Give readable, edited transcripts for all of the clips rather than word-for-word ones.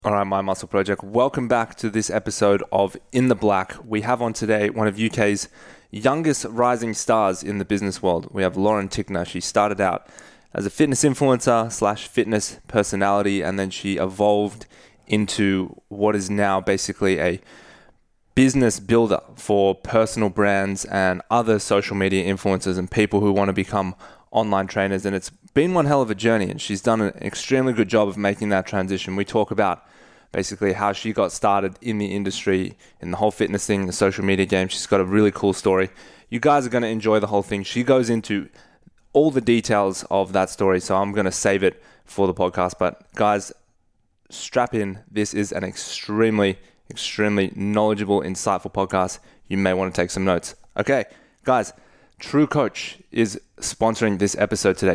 All right, My Muscle Project. Welcome back to this episode of In the Black. We have on today one of UK's youngest rising stars in the business world. We have Lauren Tickner. She started out as a fitness influencer / fitness personality, and then she evolved into what is now basically a business builder for personal brands and other social media influencers and people who want to become online trainers. And it's been one hell of a journey, and she's done an extremely good job of making that transition. We talk about basically how she got started in the industry, in the whole fitness thing, the social media game. She's got a really cool story. You guys are going to enjoy the whole thing. She goes into all the details of that story, so I'm going to save it for the podcast. But guys, strap in. This is an extremely knowledgeable, insightful podcast. You may want to take some notes. Okay, guys, True Coach is sponsoring this episode today.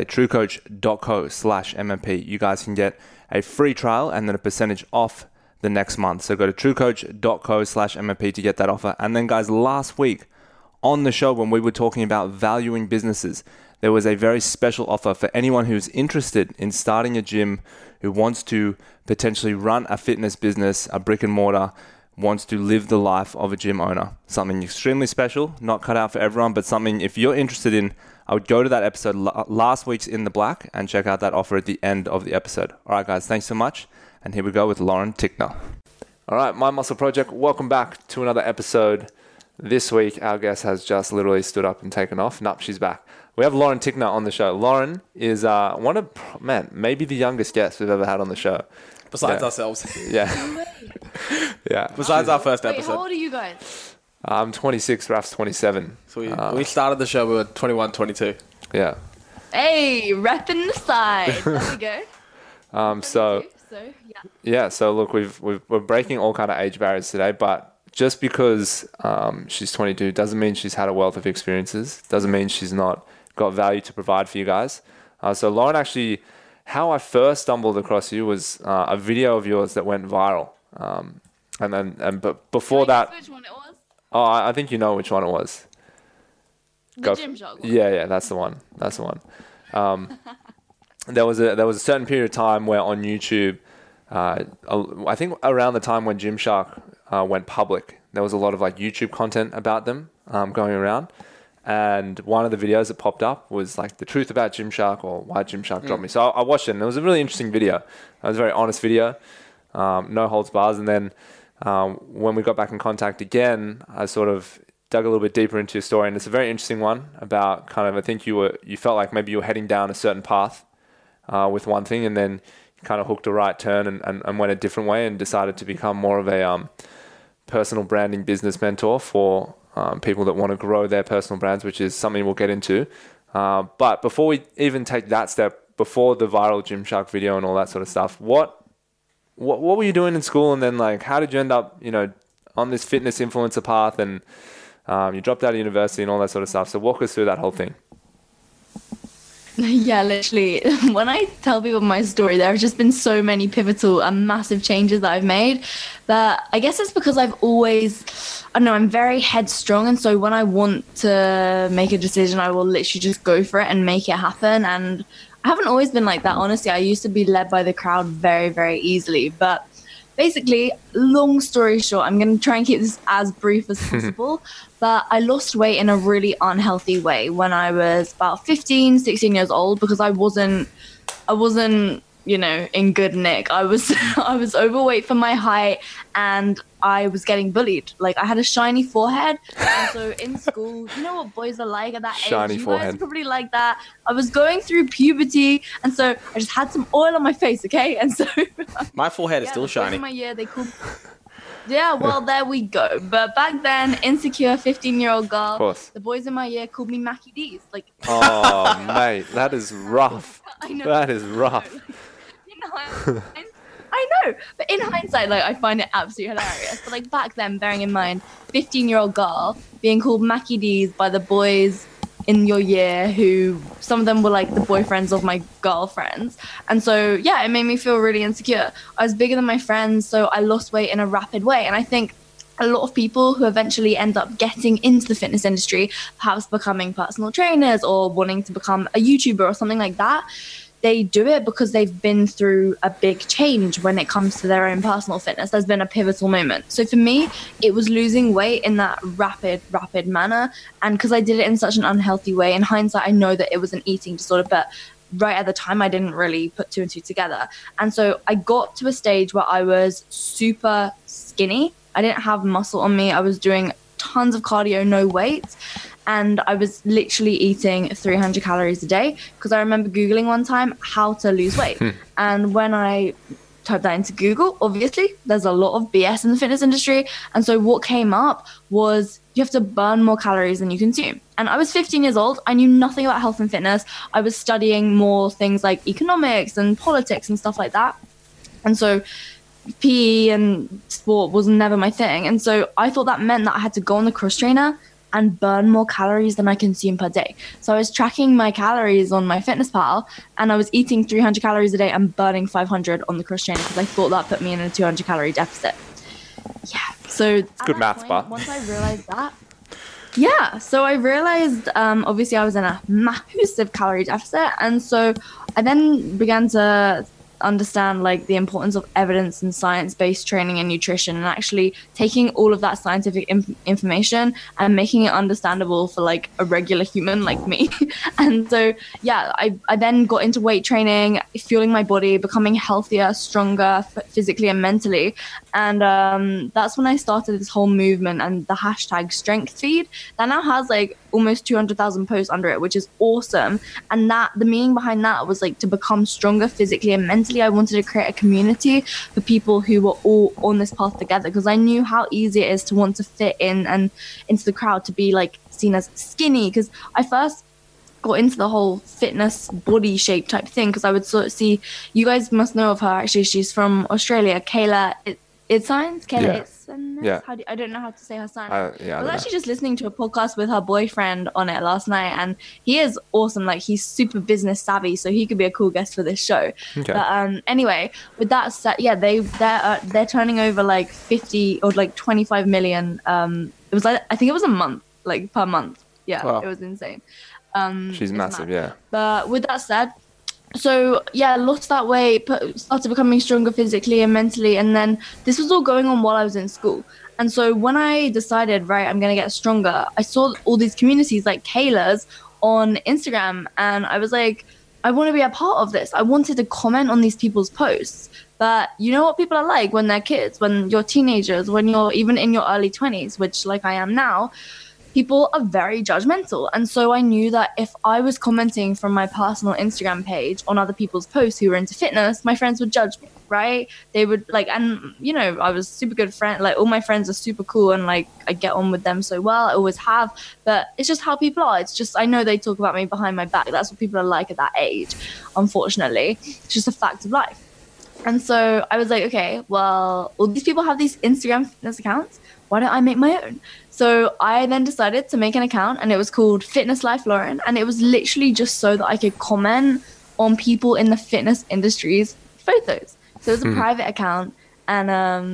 truecoach.co/MMP. You guys can get a free trial and then a percentage off the next month. So go to truecoach.co/MMP to get that offer. And then guys, last week on the show when we were talking about valuing businesses, there was a very special offer for anyone who's interested in starting a gym, who wants to potentially run a fitness business, a brick and mortar, wants to live the life of a gym owner. Something extremely special, not cut out for everyone, but something if you're interested in, I would go to that episode last week's In the Black and check out that offer at the end of the episode. All right, guys, thanks so much. And here we go with Lauren Tickner. All right, My Muscle Project, welcome back to another episode. This week, our guest has just literally stood up and taken off. Nope, she's back. We have Lauren Tickner on the show. Lauren is maybe the youngest guest we've ever had on the show. Besides ourselves. Yeah. Yeah. Besides our first episode. Wait, how old are you guys? I'm 26, Raf's 27. So we started the show, we were 21, 22. Yeah. Hey, repping the side. There we go. So look, we're breaking all kind of age barriers today, but just because she's 22 doesn't mean she's had a wealth of experiences, doesn't mean she's not got value to provide for you guys. So Lauren, actually, how I first stumbled across you was a video of yours that went viral. But before that, which one it was? Oh, I think you know which one it was. The Gymshark one. Yeah, that's the one. There was a certain period of time where on YouTube, I think around the time when Gymshark went public, there was a lot of like YouTube content about them going around. And one of the videos that popped up was like the truth about Gymshark or why Gymshark dropped me. So I watched it, and it was a really interesting video. It was a very honest video, no holds bars. And then when we got back in contact again, I sort of dug a little bit deeper into your story, and it's a very interesting one about kind of, I think you felt like maybe you were heading down a certain path with one thing, and then you kind of hooked a right turn and went a different way and decided to become more of a personal branding business mentor for people that want to grow their personal brands, which is something we'll get into. But before we even take that step, before the viral Gymshark video and all that sort of stuff, what were you doing in school? And then like, how did you end up, on this fitness influencer path, and you dropped out of university and all that sort of stuff. So walk us through that whole thing. Yeah, literally. When I tell people my story, there have just been so many pivotal and massive changes that I've made that I guess it's because I've always, I'm very headstrong. And so when I want to make a decision, I will literally just go for it and make it happen. And I haven't always been like that. Honestly, I used to be led by the crowd very, very easily. But basically, long story short, I'm going to try and keep this as brief as possible. But I lost weight in a really unhealthy way when I was about 15, 16 years old, because I wasn't, in good nick. I was overweight for my height, and I was getting bullied. Like, I had a shiny forehead. And so in school, you know what boys are like at that shiny age? You forehead. guys are probably like that. I was going through puberty, and so I just had some oil on my face, okay? And so my forehead is still shiny. In my year, they called. Yeah, well, there we go. But back then, insecure 15-year-old girl, the boys in my year called me Mackie D's. Like, oh, mate, that is rough. I know. That is rough. I know, but in hindsight, like, I find it absolutely hilarious. But like back then, bearing in mind, 15-year-old girl being called Mackie D's by the boys in your year, who some of them were like the boyfriends of my girlfriends. And so, yeah, it made me feel really insecure. I was bigger than my friends, so I lost weight in a rapid way. And I think a lot of people who eventually end up getting into the fitness industry, perhaps becoming personal trainers or wanting to become a YouTuber or something like that, they do it because they've been through a big change when it comes to their own personal fitness. There's been a pivotal moment. So for me, it was losing weight in that rapid manner. And because I did it in such an unhealthy way, in hindsight, I know that it was an eating disorder, but right at the time, I didn't really put two and two together. And so I got to a stage where I was super skinny. I didn't have muscle on me. I was doing tons of cardio, no weights. And I was literally eating 300 calories a day because I remember Googling one time how to lose weight. And when I typed that into Google, obviously, there's a lot of BS in the fitness industry. And so what came up was you have to burn more calories than you consume. And I was 15 years old. I knew nothing about health and fitness. I was studying more things like economics and politics and stuff like that. And so PE and sport was never my thing. And so I thought that meant that I had to go on the cross trainer and burn more calories than I consume per day. So I was tracking my calories on MyFitnessPal, and I was eating 300 calories a day and burning 500 on the cross trainer because I thought that put me in a 200 calorie deficit. Yeah. So it's good maths, but once I realized that, so I realized obviously I was in a massive calorie deficit, and so I then began to understand like the importance of evidence and science-based training and nutrition, and actually taking all of that scientific information and making it understandable for like a regular human like me. And so I then got into weight training, fueling my body, becoming healthier, stronger physically and mentally. And that's when I started this whole movement and the hashtag strength feed that now has like almost 200,000 posts under it, which is awesome. And that the meaning behind that was like to become stronger physically and mentally. I wanted to create a community for people who were all on this path together, because I knew how easy it is to want to fit in and into the crowd, to be like seen as skinny. Because I first got into the whole fitness body shape type thing because I would sort of see, you guys must know of her actually, she's from Australia, Kayla Itsines. Kayla Itsines. Yeah. I don't know how to say her son. I was actually just listening to a podcast with her boyfriend on it last night, and he is awesome. Like, he's super business savvy, so he could be a cool guest for this show. Okay. But anyway, with that said, they're turning over like 50 or like 25 million. It was like, I think it was a month, like per month. Yeah, Wow. It was insane. She's massive, yeah. But with that said, so lost that weight, started becoming stronger physically and mentally, and then this was all going on while I was in school. And so when I decided, right, I'm going to get stronger, I saw all these communities like Kayla's on Instagram, and I was like, I want to be a part of this. I wanted to comment on these people's posts. But you know what people are like when they're kids, when you're teenagers, when you're even in your early 20s, which like I am now, people are very judgmental. And so I knew that if I was commenting from my personal Instagram page on other people's posts who were into fitness, my friends would judge me, right? They would like, and you know, I was super good friend. Like, all my friends are super cool, and like I get on with them so well. I always have. But it's just how people are. It's just, I know they talk about me behind my back. That's what people are like at that age, unfortunately. It's just a fact of life. And so I was like, okay, well, all these people have these Instagram fitness accounts. Why don't I make my own? So I then decided to make an account, and it was called Fitness Life Lauren. And it was literally just so that I could comment on people in the fitness industry's photos. So it was a private account. And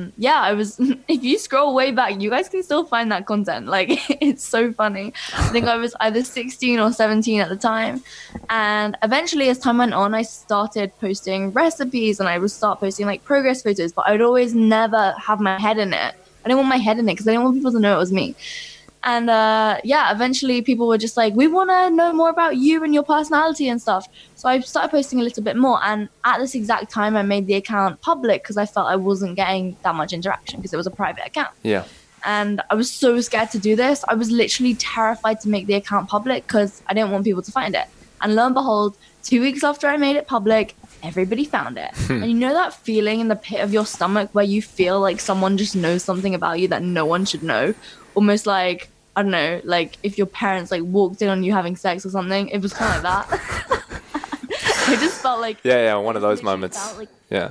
I was, if you scroll way back, you guys can still find that content. Like, it's so funny. I think I was either 16 or 17 at the time. And eventually, as time went on, I started posting recipes, and I would start posting like progress photos, but I would always never have my head in it. I didn't want my head in it because I didn't want people to know it was me. And eventually people were just like, we want to know more about you and your personality and stuff. So I started posting a little bit more. And at this exact time, I made the account public because I felt I wasn't getting that much interaction because it was a private account. Yeah. And I was so scared to do this. I was literally terrified to make the account public because I didn't want people to find it. And lo and behold, 2 weeks after I made it public, everybody found it. And you know that feeling in the pit of your stomach where you feel like someone just knows something about you that no one should know? Almost like, I don't know, like if your parents like walked in on you having sex or something. It was kind of like that. I just felt like... Yeah, one of those moments. Like, yeah.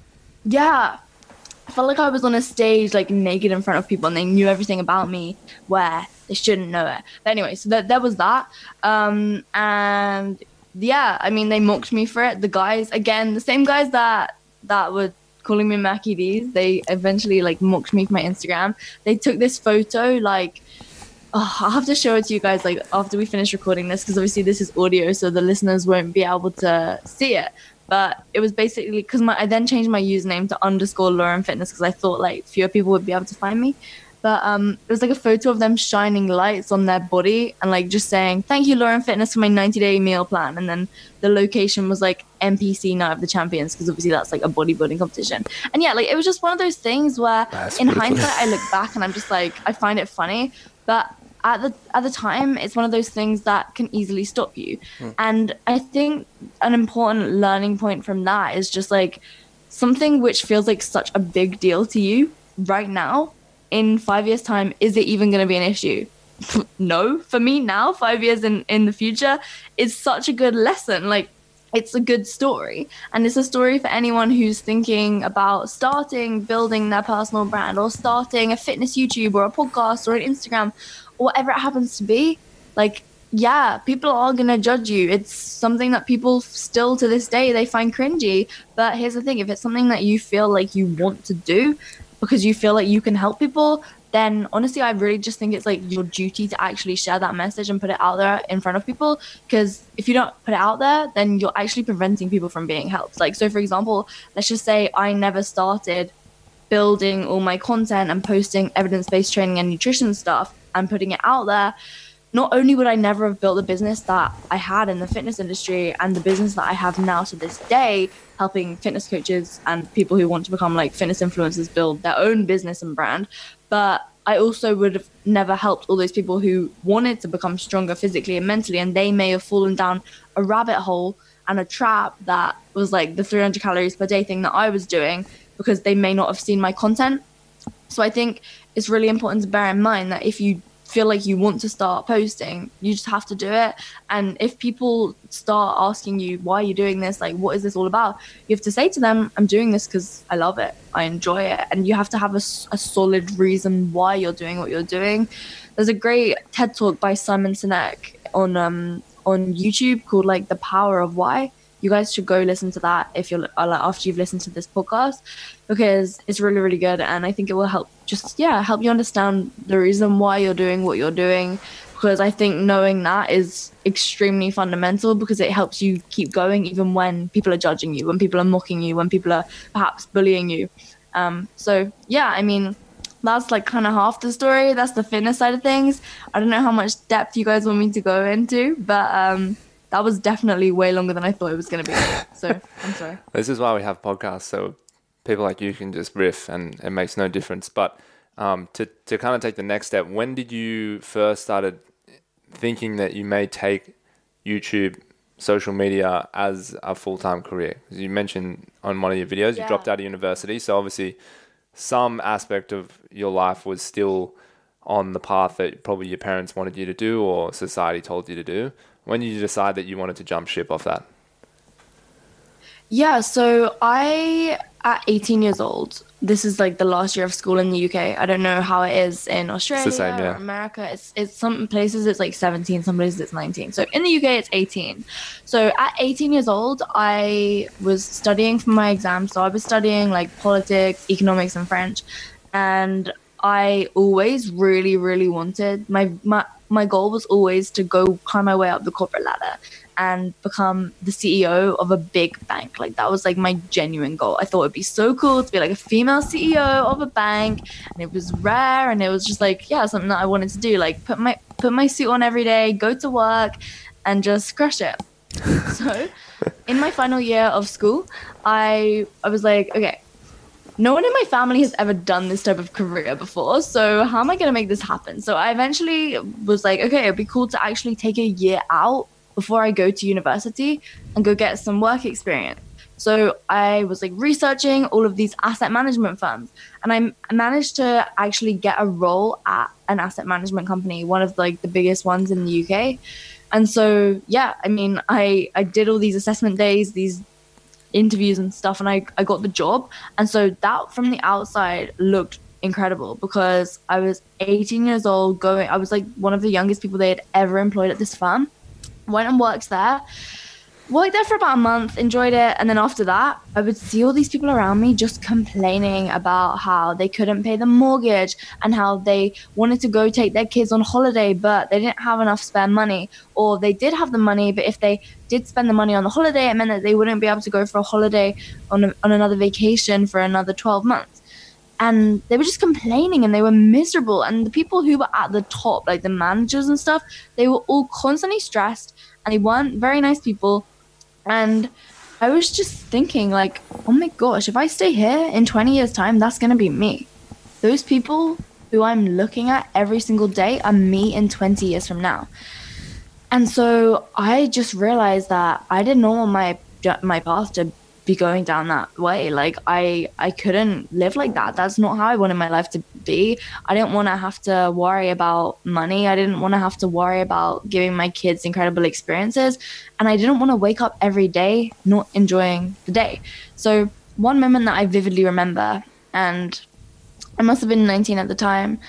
I felt like I was on a stage like naked in front of people, and they knew everything about me where they shouldn't know it. But anyway, so there was that. And yeah, I mean, they mocked me for it. The guys, again, the same guys that were calling me Mackie D's, they eventually like mocked me for my Instagram. They took this photo like Oh, I'll have to show it to you guys like after we finish recording this, because obviously this is audio, so the listeners won't be able to see it. But it was basically because I then changed my username to _Lauren Fitness because I thought like fewer people would be able to find me. But it was like a photo of them shining lights on their body and like just saying, "Thank you, Lauren Fitness, for my 90-day meal plan." And then the location was like NPC Night of the Champions, because obviously that's like a bodybuilding competition. And yeah, like it was just one of those things where in hindsight I look back and I'm just like, I find it funny. But at the time, it's one of those things that can easily stop you. And I think an important learning point from that is just like something which feels like such a big deal to you right now, in 5 years' time, is it even going to be an issue? No, for me now, 5 years in the future, it's such a good lesson. Like, it's a good story. And it's a story for anyone who's thinking about building their personal brand, or starting a fitness YouTube or a podcast or an Instagram, or whatever it happens to be. Like, yeah, people are going to judge you. It's something that people still to this day, they find cringy. But here's the thing, if it's something that you feel like you want to do because you feel like you can help people, then honestly, I really just think it's like your duty to actually share that message and put it out there in front of people. Because if you don't put it out there, then you're actually preventing people from being helped. Like, so for example, let's just say I never started building all my content and posting evidence-based training and nutrition stuff and putting it out there. Not only would I never have built the business that I had in the fitness industry and the business that I have now to this day, helping fitness coaches and people who want to become like fitness influencers build their own business and brand, but I also would have never helped all those people who wanted to become stronger physically and mentally, and they may have fallen down a rabbit hole and a trap that was like the 300 calories per day thing that I was doing, because they may not have seen my content. So I think it's really important to bear in mind that if you feel like you want to start posting, you just have to do it. And if people start asking you, why are you doing this? Like, what is this all about? You have to say to them, I'm doing this because I love it. I enjoy it. And you have to have a solid reason why you're doing what you're doing. There's a great TED talk by Simon Sinek on YouTube called like The Power of Why. You guys should go listen to that if you're like, after you've listened to this podcast, because it's really, really good. And I think it will help help you understand the reason why you're doing what you're doing. Because I think knowing that is extremely fundamental, because it helps you keep going even when people are judging you, when people are mocking you, when people are perhaps bullying you. So yeah, I mean, that's like kind of half the story. That's the fitness side of things. I don't know how much depth you guys want me to go into, but that was definitely way longer than I thought it was going to be. So I'm sorry. This is why we have podcasts, so people like you can just riff and it makes no difference. But to kind of take the next step, when did you first started thinking that you may take YouTube, social media as a full-time career? Because you mentioned on one of your videos, you dropped out of university. So obviously some aspect of your life was still on the path that probably your parents wanted you to do or society told you to do. When did you decide that you wanted to jump ship off that? Yeah, so at 18 years old, this is like the last year of school in the UK. I don't know how it is in Australia or America. It's some places it's like 17, some places it's 19. So in the UK, it's 18. So at 18 years old, I was studying for my exams. So I was studying like politics, economics, and French. And I always really, really wanted, my goal was always to go climb my way up the corporate ladder and become the CEO of a big bank. Like, that was like my genuine goal. I thought it'd be so cool to be like a female CEO of a bank, and it was rare, and it was just like, yeah, something that I wanted to do. Like, put my suit on every day, go to work, and just crush it. So in my final year of school, I was like, okay, no one in my family has ever done this type of career before, so how am I going to make this happen? So I eventually was like, okay, it'd be cool to actually take a year out before I go to university and go get some work experience. So I was like researching all of these asset management firms, and I managed to actually get a role at an asset management company, one of like the biggest ones in the UK. And so, yeah, I mean, I did all these assessment days, these interviews and stuff, and I got the job. And so that from the outside looked incredible, because I was 18 years old I was like one of the youngest people they had ever employed at this firm. Went and worked there. worked there for about a month, enjoyed it, and then after that, I would see all these people around me just complaining about how they couldn't pay the mortgage and how they wanted to go take their kids on holiday, but they didn't have enough spare money, or they did have the money, but if they did spend the money on the holiday, it meant that they wouldn't be able to go for a holiday on another vacation for another 12 months. And they were just complaining and they were miserable. And the people who were at the top, like the managers and stuff, they were all constantly stressed and they weren't very nice people. And I was just thinking, like, oh my gosh, if I stay here in 20 years' time, that's going to be me. Those people who I'm looking at every single day are me in 20 years from now. And so I just realized that I did not want my path to be going down that way. Like I couldn't live like that. That's not how I wanted my life to be. I didn't want to have to worry about money. I didn't want to have to worry about giving my kids incredible experiences. And I didn't want to wake up every day not enjoying the day. So one moment that I vividly remember, and I must have been 19 at the time,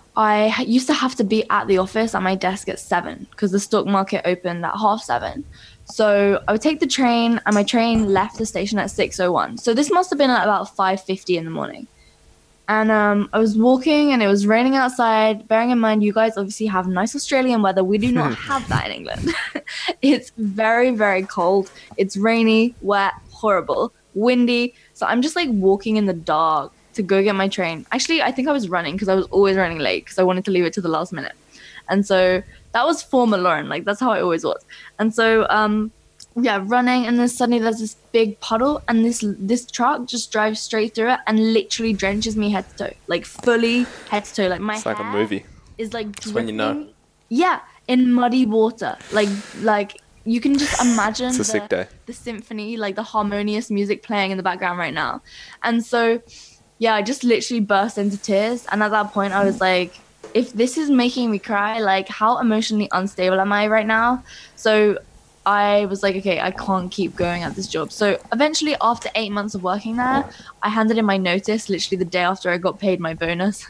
I used to have to be at the office at my desk at 7 because the stock market opened at 7:30. So I would take the train, and my train left the station at 6:01. So this must have been at about 5:50 in the morning. And I was walking, and it was raining outside. Bearing in mind, you guys obviously have nice Australian weather. We do not have that in England. It's very, very cold. It's rainy, wet, horrible, windy. So I'm just like walking in the dark to go get my train. Actually, I think I was running because I was always running late because I wanted to leave it to the last minute. And so that was former Lauren. Like, that's how I always was. And so, running, and then suddenly there's this big puddle, and this truck just drives straight through it and literally drenches me head to toe, like fully head to toe. Like my It's like a hair movie. is like That's when you know. yeah, in muddy water. Like you can just imagine It's a sick day. the symphony, like the harmonious music playing in the background right now. And so, yeah, I just literally burst into tears. And at that point, I was like, if this is making me cry, like how emotionally unstable am I right now? So I was like, okay, I can't keep going at this job. So eventually, after 8 months of working there, I handed in my notice literally the day after I got paid my bonus.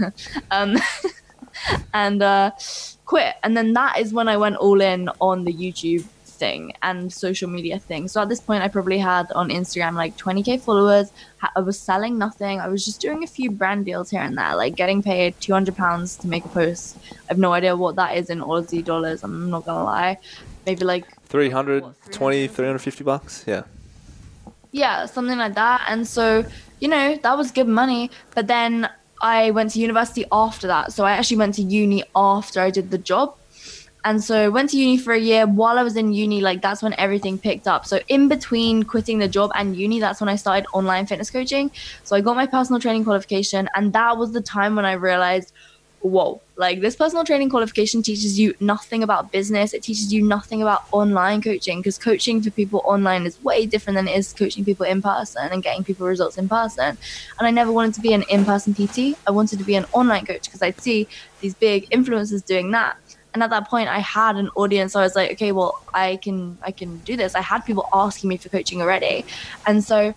And quit. And then that is when I went all in on the YouTube thing and social media thing. So at this point, I probably had on Instagram like 20k followers. I was selling nothing. I was just doing a few brand deals here and there, like getting paid £200 to make a post. I have no idea what that is in Aussie dollars. I'm not gonna lie. Maybe like 320, 350 bucks. Yeah, something like that. And so, that was good money. But then I went to university after that. So I actually went to uni after I did the job. And so I went to uni for a year. While I was in uni, like that's when everything picked up. So in between quitting the job and uni, that's when I started online fitness coaching. So I got my personal training qualification. And that was the time when I realized, whoa, like this personal training qualification teaches you nothing about business. It teaches you nothing about online coaching, because coaching for people online is way different than it is coaching people in person and getting people results in person. And I never wanted to be an in-person PT. I wanted to be an online coach because I'd see these big influencers doing that. And at that point, I had an audience. So I was like, okay, well, I can do this. I had people asking me for coaching already. And so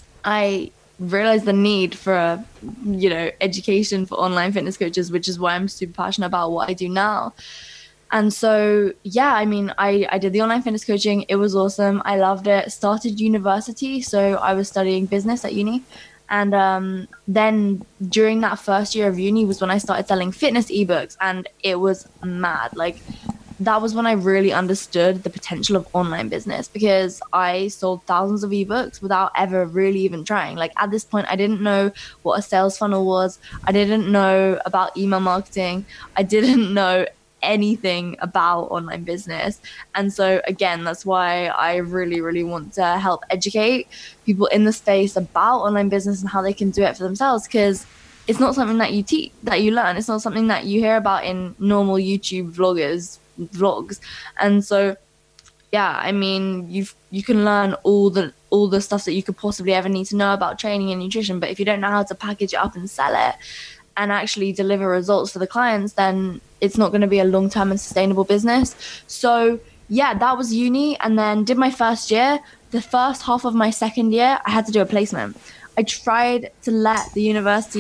I realized the need for, education for online fitness coaches, which is why I'm super passionate about what I do now. And so, yeah, I mean, I did the online fitness coaching. It was awesome. I loved it. Started university. So I was studying business at uni. And then during that first year of uni was when I started selling fitness ebooks, and it was mad. Like that was when I really understood the potential of online business, because I sold thousands of ebooks without ever really even trying. Like at this point, I didn't know what a sales funnel was. I didn't know about email marketing. I didn't know anything about online business. And so again, that's why I really, really want to help educate people in the space about online business and how they can do it for themselves, because it's not something that you teach, that you learn. It's not something that you hear about in normal YouTube vlogs. And so yeah, I mean, you can learn all the stuff that you could possibly ever need to know about training and nutrition, but if you don't know how to package it up and sell it and actually deliver results for the clients, then it's not going to be a long-term and sustainable business. So yeah, that was uni. And then did my first year. The first half of my second year, I had to do a placement. I tried to let the university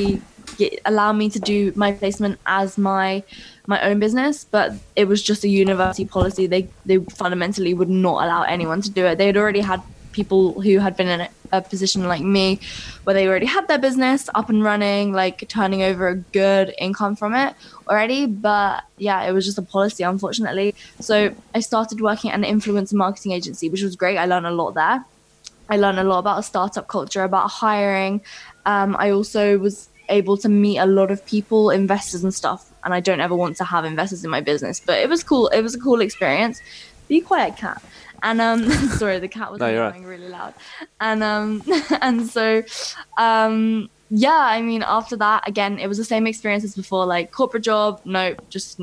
allow me to do my placement as my own business, but it was just a university policy. They fundamentally would not allow anyone to do it. They had already had people who had been in a position like me where they already had their business up and running, like turning over a good income from it already. But yeah, it was just a policy, unfortunately. So I started working at an influencer marketing agency, which was great. I learned a lot there. I learned a lot about a startup culture, about hiring. I also was able to meet a lot of people, investors and stuff. And I don't ever want to have investors in my business, but it was cool. It was a cool experience. Be quiet, cat. And sorry, the cat was going really loud. And and so yeah, I mean, after that, again, it was the same experience as before. Like corporate job, no.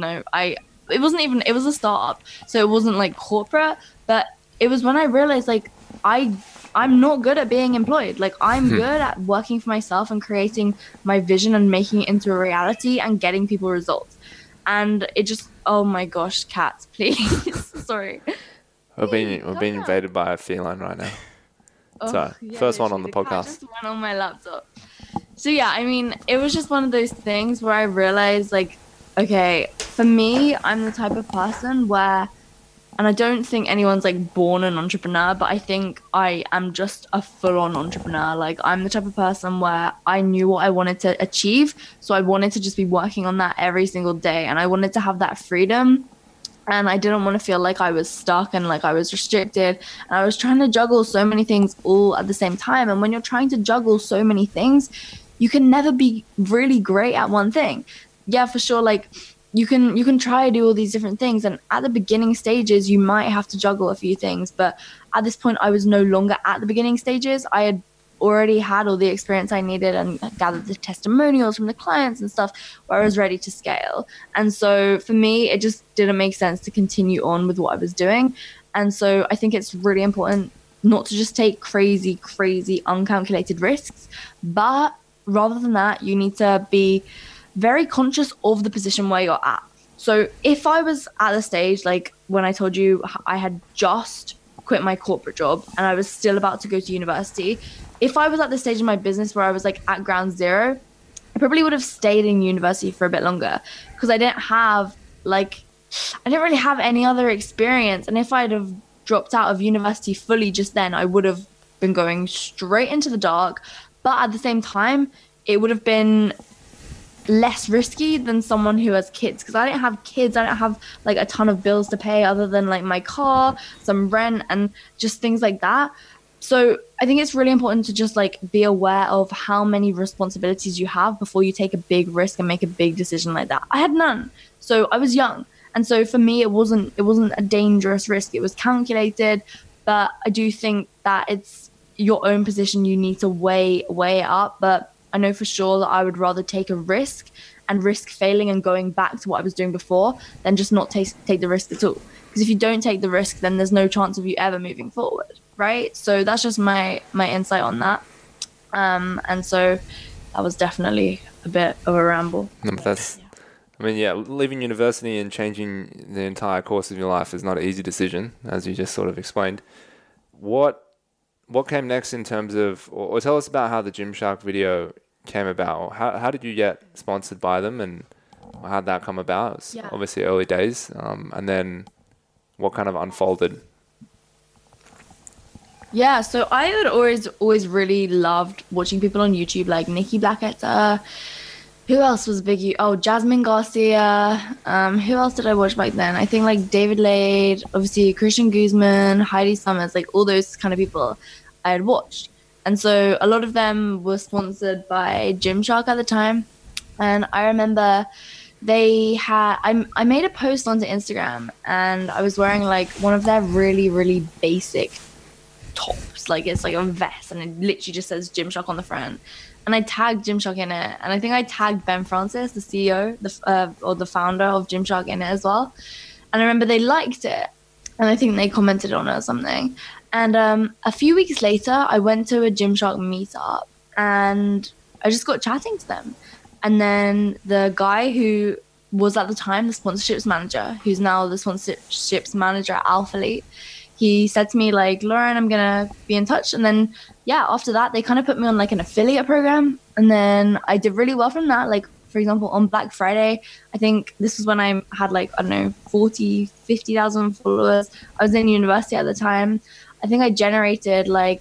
It wasn't even. It was a startup, so it wasn't like corporate. But it was when I realized like I'm not good at being employed. Like I'm good at working for myself and creating my vision and making it into a reality and getting people results. And it just, oh my gosh, cats, please. Sorry. We're being invaded by a feline right now. So yeah, first one on the cat podcast. just went on my laptop. So yeah, I mean, it was just one of those things where I realized like, okay, for me, I'm the type of person where, and I don't think anyone's like born an entrepreneur, but I think I am just a full-on entrepreneur. Like I'm the type of person where I knew what I wanted to achieve. So I wanted to just be working on that every single day. And I wanted to have that freedom. And I didn't want to feel like I was stuck and like I was restricted. And I was trying to juggle so many things all at the same time. And when you're trying to juggle so many things, you can never be really great at one thing. Yeah, for sure. Like you can try to do all these different things. And at the beginning stages, you might have to juggle a few things. But at this point, I was no longer at the beginning stages. I had already had all the experience I needed and gathered the testimonials from the clients and stuff where I was ready to scale. And so for me, it just didn't make sense to continue on with what I was doing. And so I think it's really important not to just take crazy, uncalculated risks, but rather than that, you need to be very conscious of the position where you're at. So if I was at the stage, like when I told you I had just quit my corporate job and I was still about to go to university, if I was at the stage in my business where I was like at ground zero, I probably would have stayed in university for a bit longer because I didn't really have any other experience. And if I'd have dropped out of university fully just then, I would have been going straight into the dark. But at the same time, it would have been less risky than someone who has kids, because I don't have kids. I don't have like a ton of bills to pay other than like my car, some rent, and just things like that. So I think it's really important to just like be aware of how many responsibilities you have before you take a big risk and make a big decision like that. I had none. So I was young. And so for me, it wasn't a dangerous risk. It was calculated, but I do think that it's your own position. You need to weigh it up. But I know for sure that I would rather take a risk and risk failing and going back to what I was doing before than just not take the risk at all. Because if you don't take the risk, then there's no chance of you ever moving forward. Right. So that's just my insight on that. And so that was definitely a bit of a ramble. No, but leaving university and changing the entire course of your life is not an easy decision, as you just sort of explained. What came next in terms of, or tell us about how the Gymshark video came about. How did you get sponsored by them, and how did that come about? It was obviously early days. And then what kind of unfolded? Yeah, so I had always really loved watching people on YouTube like Nikki Blacketta. Who else was big? Jasmine Garcia. Who else did I watch back then? I think like David Lade, obviously Christian Guzman, Heidi Summers, like all those kind of people I had watched. And so a lot of them were sponsored by Gymshark at the time. And I remember I made a post onto Instagram and I was wearing like one of their really, really basic tops. Like it's like a vest and it literally just says Gymshark on the front. And I tagged Gymshark in it. And I think I tagged Ben Francis, the CEO, or the founder of Gymshark, in it as well. And I remember they liked it. And I think they commented on it or something. And a few weeks later, I went to a Gymshark meetup and I just got chatting to them. And then the guy who was at the time the sponsorships manager, who's now the sponsorships manager at Alphalete, he said to me like, Lauren, I'm gonna be in touch. And then yeah, after that they kind of put me on like an affiliate program, and then I did really well from that. Like for example, on Black Friday, I think this was when I had like, I don't know, 50,000 followers. I was in university at the time. I think I generated like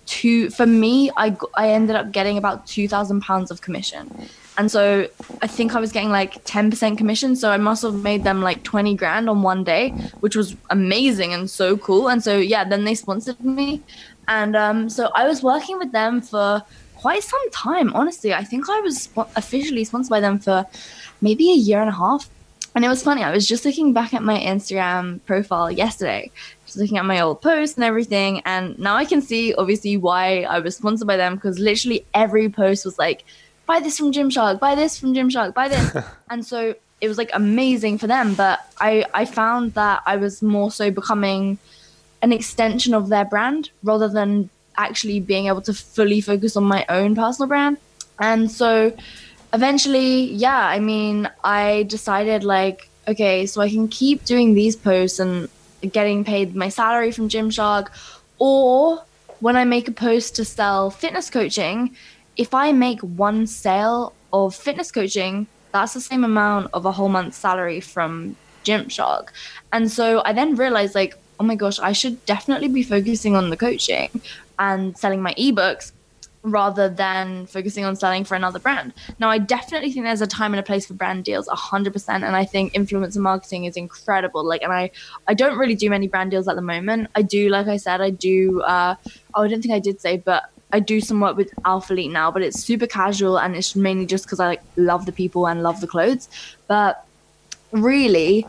I ended up getting about £2,000 of commission. And so I think I was getting like 10% commission. So I must have made them like 20 grand on one day, which was amazing and so cool. And so, yeah, then they sponsored me. And so I was working with them for quite some time, honestly. I think I was officially sponsored by them for maybe a year and a half. And it was funny. I was just looking back at my Instagram profile yesterday, just looking at my old posts and everything. And now I can see, obviously, why I was sponsored by them, because literally every post was like, buy this from Gymshark, buy this from Gymshark, buy this. And so it was like amazing for them. But I found that I was more so becoming an extension of their brand rather than actually being able to fully focus on my own personal brand. And so eventually, yeah, I mean, I decided like, okay, so I can keep doing these posts and getting paid my salary from Gymshark, or when I make a post to sell fitness coaching, if I make one sale of fitness coaching, that's the same amount of a whole month's salary from Gymshark. And so I then realized like, oh my gosh, I should definitely be focusing on the coaching and selling my ebooks rather than focusing on selling for another brand. Now, I definitely think there's a time and a place for brand deals, 100%. And I think influencer marketing is incredible. Like, and I don't really do many brand deals at the moment. I do, like I said, I don't think I did say, but I do some work with Alpha Elite now, but it's super casual and it's mainly just because I like love the people and love the clothes. But really,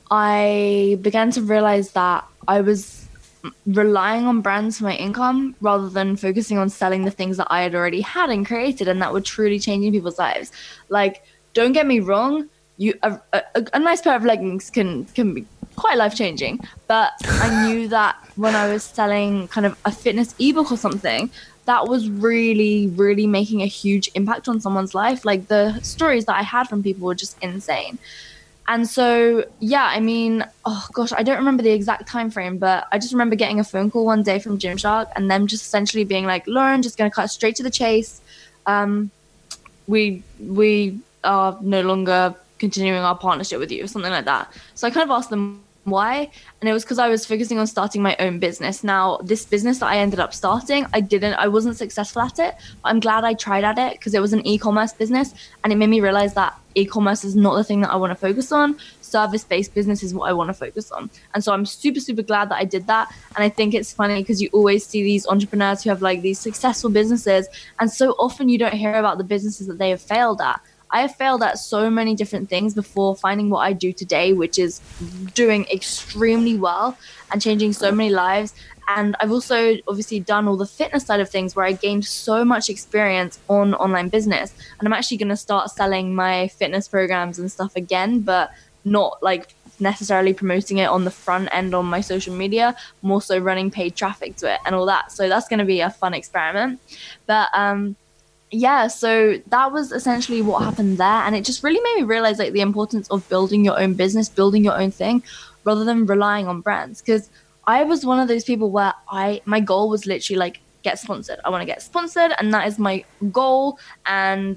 I began to realize that I was relying on brands for my income rather than focusing on selling the things that I had already had and created and that were truly changing people's lives. Like, don't get me wrong, a nice pair of leggings can be quite life-changing, but I knew that when I was selling kind of a fitness ebook or something, that was really, really making a huge impact on someone's life. Like, the stories that I had from people were just insane. And so, yeah, I mean, oh gosh, I don't remember the exact time frame, but I just remember getting a phone call one day from Gymshark and them just essentially being like, Lauren, just going to cut straight to the chase. We are no longer continuing our partnership with you, or something like that. So I kind of asked them why, and it was because I was focusing on starting my own business. Now, this business that I ended up starting, I wasn't successful at it, but I'm glad I tried at it because it was an e-commerce business, and it made me realize that e-commerce is not the thing that I want to focus on. Service-based business is what I want to focus on. And so I'm super, super glad that I did that. And I think it's funny because you always see these entrepreneurs who have like these successful businesses, and so often you don't hear about the businesses that they have failed at. I have failed at so many different things before finding what I do today, which is doing extremely well and changing so many lives. And I've also obviously done all the fitness side of things where I gained so much experience on online business. And I'm actually going to start selling my fitness programs and stuff again, but not like necessarily promoting it on the front end on my social media, more so running paid traffic to it and all that. So that's going to be a fun experiment. But yeah, so that was essentially what happened there. And it just really made me realize like the importance of building your own business, building your own thing, rather than relying on brands. Because I was one of those people where my goal was literally like, get sponsored. I want to get sponsored, and that is my goal. And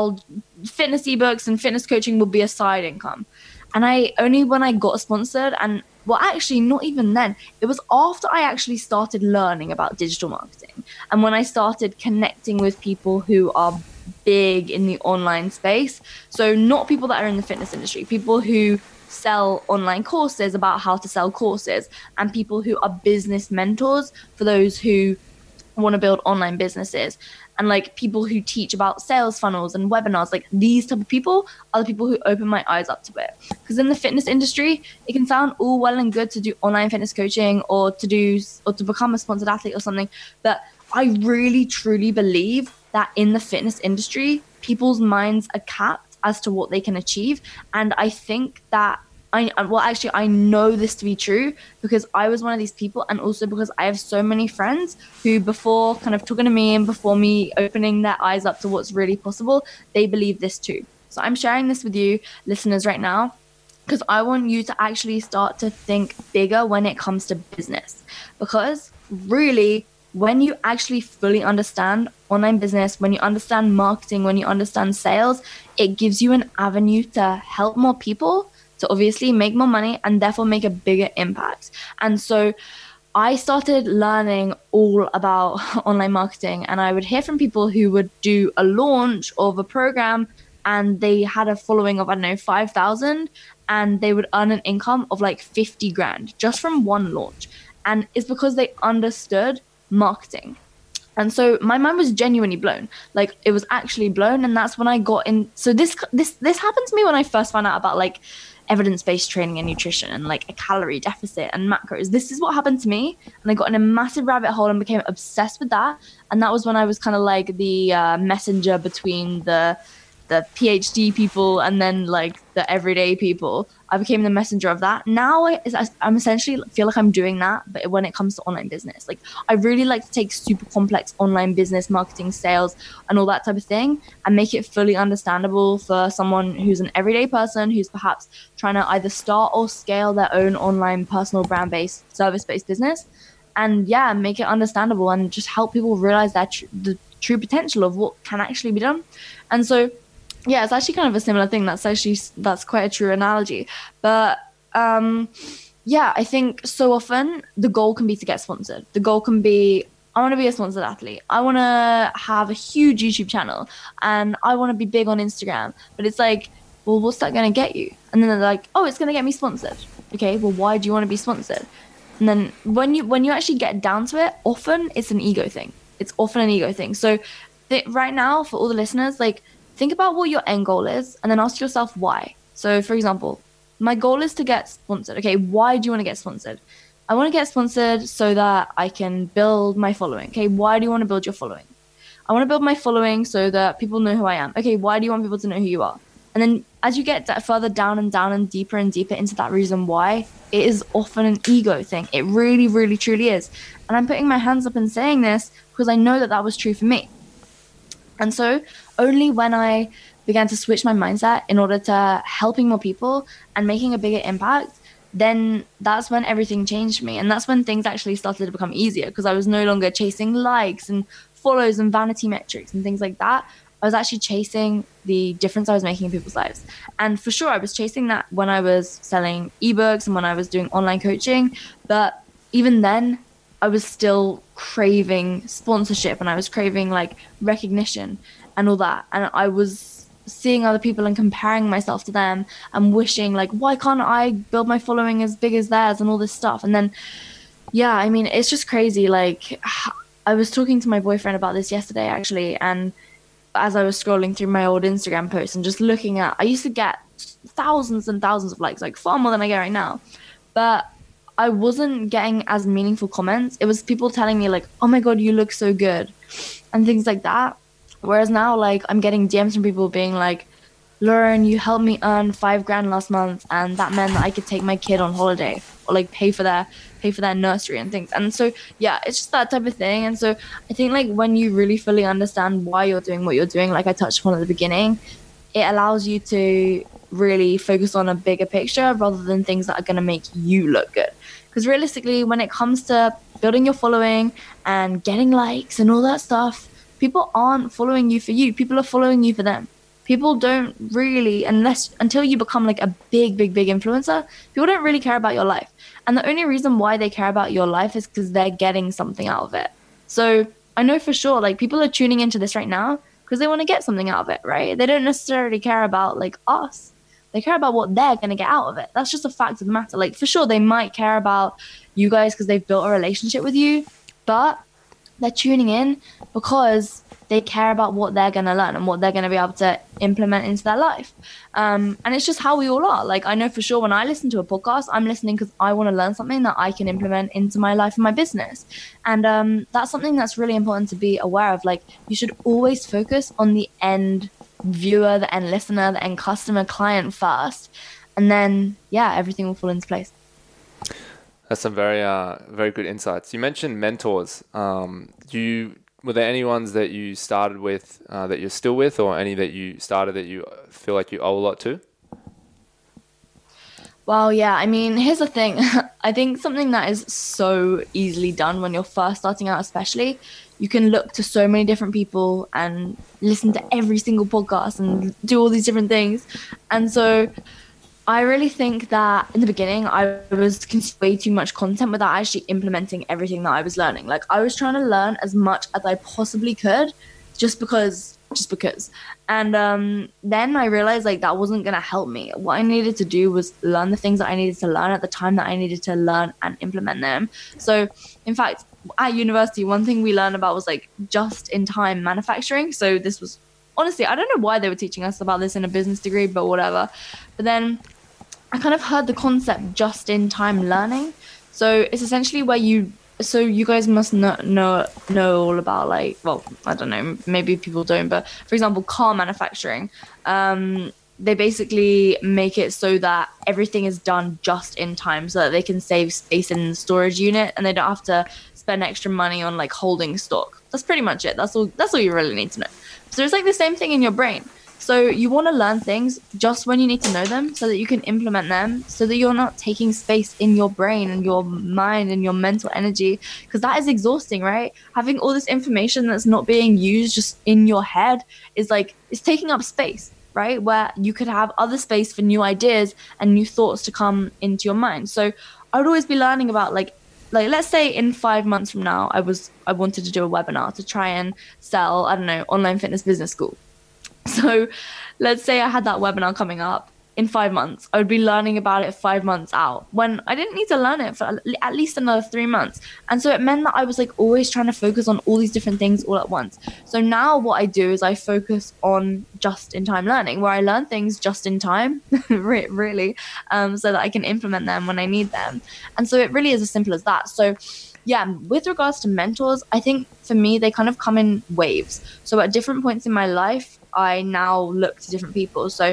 fitness ebooks and fitness coaching will be a side income. And when I got sponsored, and well, actually not even then, it was after I actually started learning about digital marketing. And when I started connecting with people who are big in the online space. So not people that are in the fitness industry, people who sell online courses about how to sell courses, and people who are business mentors for those who want to build online businesses, and like people who teach about sales funnels and webinars. Like, these type of people are the people who open my eyes up to it. Because in the fitness industry, it can sound all well and good to do online fitness coaching or to become a sponsored athlete or something, but I really truly believe that in the fitness industry, people's minds are capped as to what they can achieve. And I think that I know this to be true because I was one of these people, and also because I have so many friends who, before kind of talking to me and before me opening their eyes up to what's really possible, they believe this too. So I'm sharing this with you listeners right now because I want you to actually start to think bigger when it comes to business. Because really, when you actually fully understand online business, when you understand marketing, when you understand sales, it gives you an avenue to help more people, to obviously make more money, and therefore make a bigger impact. And so I started learning all about online marketing, and I would hear from people who would do a launch of a program and they had a following of, I don't know, 5,000, and they would earn an income of like 50 grand just from one launch. And it's because they understood marketing. And so my mind was genuinely blown. Like, it was actually blown. And that's when I got in. So this happened to me when I first found out about like evidence-based training and nutrition and like a calorie deficit and macros. This is what happened to me. And I got in a massive rabbit hole and became obsessed with that. And that was when I was kind of like the messenger between the PhD people and then like the everyday people. I became the messenger of that. Now I'm essentially feel like I'm doing that, but when it comes to online business, like I really like to take super complex online business, marketing, sales, and all that type of thing, and make it fully understandable for someone who's an everyday person who's perhaps trying to either start or scale their own online personal brand-based, service-based business, and yeah, make it understandable and just help people realize that the true potential of what can actually be done. And so yeah, it's actually kind of a similar thing. That's quite a true analogy. But yeah, I think so often the goal can be to get sponsored. The goal can be, I want to be a sponsored athlete. I want to have a huge YouTube channel and I want to be big on Instagram. But it's like, well, what's that going to get you? And then they're like, oh, it's going to get me sponsored. Okay, well, why do you want to be sponsored? And then when you actually get down to it, often it's an ego thing. It's often an ego thing. So right now, for all the listeners, like, think about what your end goal is and then ask yourself why. So for example, my goal is to get sponsored. Okay, why do you want to get sponsored? I want to get sponsored so that I can build my following. Okay, why do you want to build your following? I want to build my following so that people know who I am. Okay, why do you want people to know who you are? And then as you get further down and deeper into that reason why, it is often an ego thing. It really, really, truly is. And I'm putting my hands up and saying this because I know that was true for me. And so only when I began to switch my mindset in order to helping more people and making a bigger impact, then that's when everything changed me. And that's when things actually started to become easier because I was no longer chasing likes and follows and vanity metrics and things like that. I was actually chasing the difference I was making in people's lives. And for sure, I was chasing that when I was selling ebooks and when I was doing online coaching. But even then, I was still craving sponsorship and I was craving like recognition and all that. And I was seeing other people and comparing myself to them and wishing like, why can't I build my following as big as theirs and all this stuff? And then, yeah, I mean, it's just crazy. Like, I was talking to my boyfriend about this yesterday, actually. And as I was scrolling through my old Instagram posts and just looking at, I used to get thousands and thousands of likes, like far more than I get right now. But I wasn't getting as meaningful comments. It was people telling me like, oh my God, you look so good and things like that. Whereas now, like, I'm getting DMs from people being like, Lauren, you helped me earn $5,000 last month. And that meant that I could take my kid on holiday or like pay for their nursery and things. And so, yeah, it's just that type of thing. And so I think like when you really fully understand why you're doing what you're doing, like I touched upon at the beginning, it allows you to really focus on a bigger picture rather than things that are going to make you look good. Because realistically, when it comes to building your following and getting likes and all that stuff, people aren't following you for you. People are following you for them. People don't really, until you become like a big influencer, people don't really care about your life. And the only reason why they care about your life is because they're getting something out of it. So I know for sure, like people are tuning into this right now because they want to get something out of it, right? They don't necessarily care about like us. They care about what they're going to get out of it. That's just a fact of the matter. Like, for sure, they might care about you guys because they've built a relationship with you, but they're tuning in because they care about what they're going to learn and what they're going to be able to implement into their life. And it's just how we all are. Like, I know for sure when I listen to a podcast, I'm listening because I want to learn something that I can implement into my life and my business. And that's something that's really important to be aware of. Like, you should always focus on the end viewer, the end listener, the end customer, client first, and then everything will fall into place. That's some very very good insights. You mentioned mentors. Were there any ones that you started with that you're still with, or any that you started that you feel like you owe a lot to? Well, yeah, I mean, here's the thing. I think something that is so easily done when you're first starting out, especially, you can look to so many different people and listen to every single podcast and do all these different things. And so I really think that in the beginning, I was consuming way too much content without actually implementing everything that I was learning. Like, I was trying to learn as much as I possibly could just because. And then I realized like that wasn't going to help me. What I needed to do was learn the things that I needed to learn at the time that I needed to learn and implement them. So, in fact, at university, one thing we learned about was like just-in-time manufacturing. So this was, honestly, I don't know why they were teaching us about this in a business degree, but whatever. But then I kind of heard the concept just-in-time learning. So it's essentially where you guys must know all about, like, well, I don't know, maybe people don't, but for example, car manufacturing. They basically make it so that everything is done just in time so that they can save space in the storage unit and they don't have to spend extra money on like holding stock. That's pretty much it. That's all you really need to know. So it's like the same thing in your brain. So you want to learn things just when you need to know them so that you can implement them so that you're not taking space in your brain and your mind and your mental energy, because that is exhausting, right? Having all this information that's not being used just in your head is like, it's taking up space, right? Where you could have other space for new ideas and new thoughts to come into your mind. So I would always be learning about like let's say in 5 months from now, I wanted to do a webinar to try and sell, I don't know, online fitness business school. So let's say I had that webinar coming up in 5 months. I would be learning about it 5 months out when I didn't need to learn it for at least another 3 months. And so it meant that I was like always trying to focus on all these different things all at once. So now what I do is I focus on just-in-time learning, where I learn things just in time, really, so that I can implement them when I need them. And so it really is as simple as that. So yeah, with regards to mentors, I think for me, they kind of come in waves. So at different points in my life, I now look to different people. So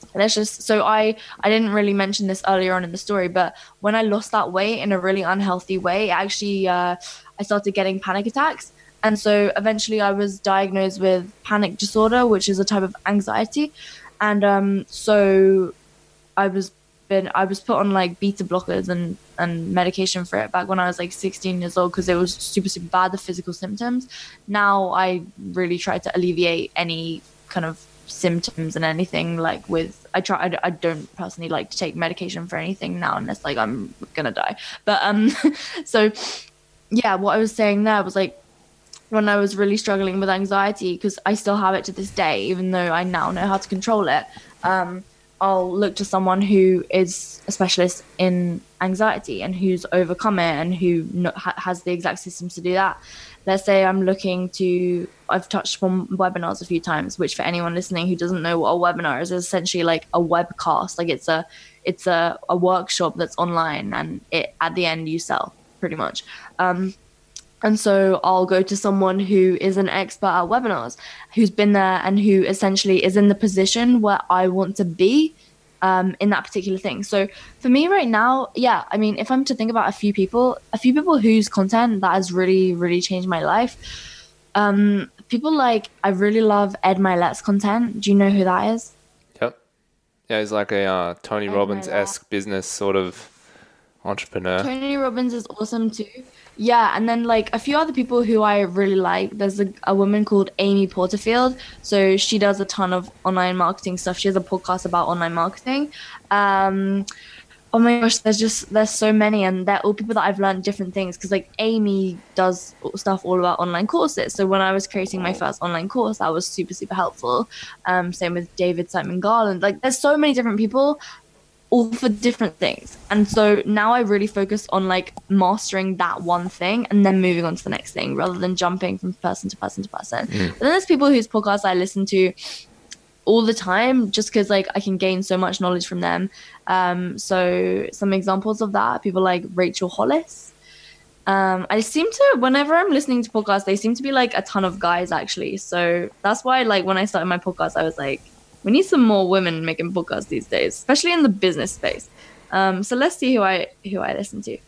I didn't really mention this earlier on in the story, but when I lost that weight in a really unhealthy way, actually, I started getting panic attacks. And so eventually I was diagnosed with panic disorder, which is a type of anxiety. And so I was put on like beta blockers and medication for it back when I was like 16 years old because it was super, super bad, the physical symptoms. Now I really try to alleviate any kind of symptoms and anything like I don't personally like to take medication for anything now unless like I'm gonna die. But so yeah, what I was saying there was like when I was really struggling with anxiety, because I still have it to this day, even though I now know how to control it, I'll look to someone who is a specialist in anxiety and who's overcome it and who has the exact systems to do that. Let's say I've touched on webinars a few times, which for anyone listening who doesn't know what a webinar is essentially like a webcast. Like it's a workshop that's online and at the end you sell pretty much. And so I'll go to someone who is an expert at webinars, who's been there and who essentially is in the position where I want to be in that particular thing. So for me right now, yeah, I mean, if I'm to think about a few people whose content that has really, really changed my life, people like, I really love Ed Mylett's content. Do you know who that is? Yep. Yeah, he's like a Tony Robbins-esque business sort of entrepreneur. Tony Robbins is awesome too. Yeah, and then like a few other people who I really like. There's a woman called Amy Porterfield. So she does a ton of online marketing stuff. She has a podcast about online marketing. Oh my gosh, there's so many, and they're all people that I've learned different things, because like Amy does stuff all about online courses. So when I was creating my first online course, that was super, super helpful. Same with David Simon Garland. Like there's so many different people, all for different things. And so now I really focus on like mastering that one thing and then moving on to the next thing rather than jumping from person to person to person. But then there's people whose podcasts I listen to all the time just because like I can gain so much knowledge from them. So some examples of that, people like Rachel Hollis. I seem to, whenever I'm listening to podcasts, they seem to be like a ton of guys actually. So that's why like when I started my podcast, I was like, we need some more women making podcasts these days, especially in the business space. So let's see who I listen to.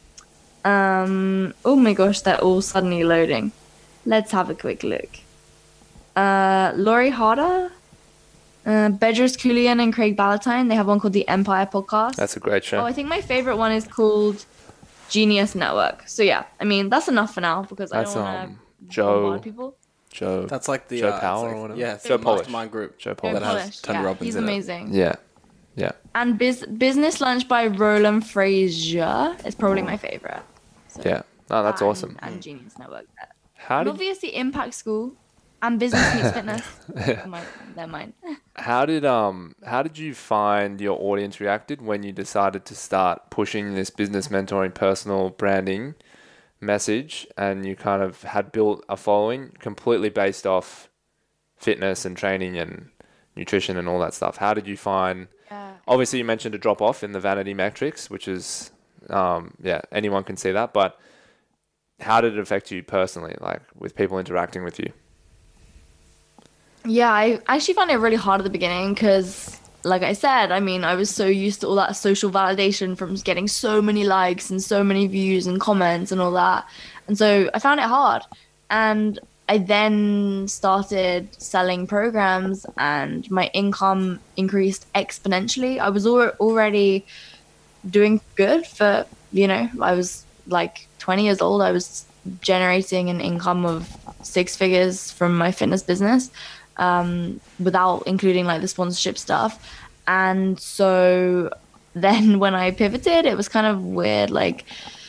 Oh my gosh, they're all suddenly loading. Let's have a quick look. Lori Harder. Bedros Keuilian and Craig Ballantyne. They have one called the Empire Podcast. That's a great show. Oh, I think my favorite one is called Genius Network. So yeah, I mean that's enough for now because That's I don't want to Joe bombard people. Joe. That's like the Joe Power it's like- or whatever. Yeah, it's Joe the Polish. mastermind group. Joe Joe Polish. That has Polish, Tony yeah, Robbins he's in it. amazing. Yeah. Yeah. And Business Lunch by Roland Frazier is probably my favorite. So Yeah. No, that's that awesome. And Genius Network. How And did obviously Impact School and Business Meets Fitness. They're mine. how did you find your audience reacted when you decided to start pushing this business mentoring, personal branding message, and you kind of had built a following completely based off fitness and training and nutrition and all that stuff? How did you find? Yeah. Obviously, you mentioned a drop off in the vanity metrics, which is, anyone can see that. But how did it affect you personally, like with people interacting with you? Yeah, I actually found it really hard at the beginning because, like I said, I mean, I was so used to all that social validation from getting so many likes and so many views and comments and all that. And so I found it hard. And I then started selling programs and my income increased exponentially. I was already doing good for, I was like 20 years old. I was generating an income of 6 figures from my fitness business. Without including like the sponsorship stuff. And so then when I pivoted, it was kind of weird. Like,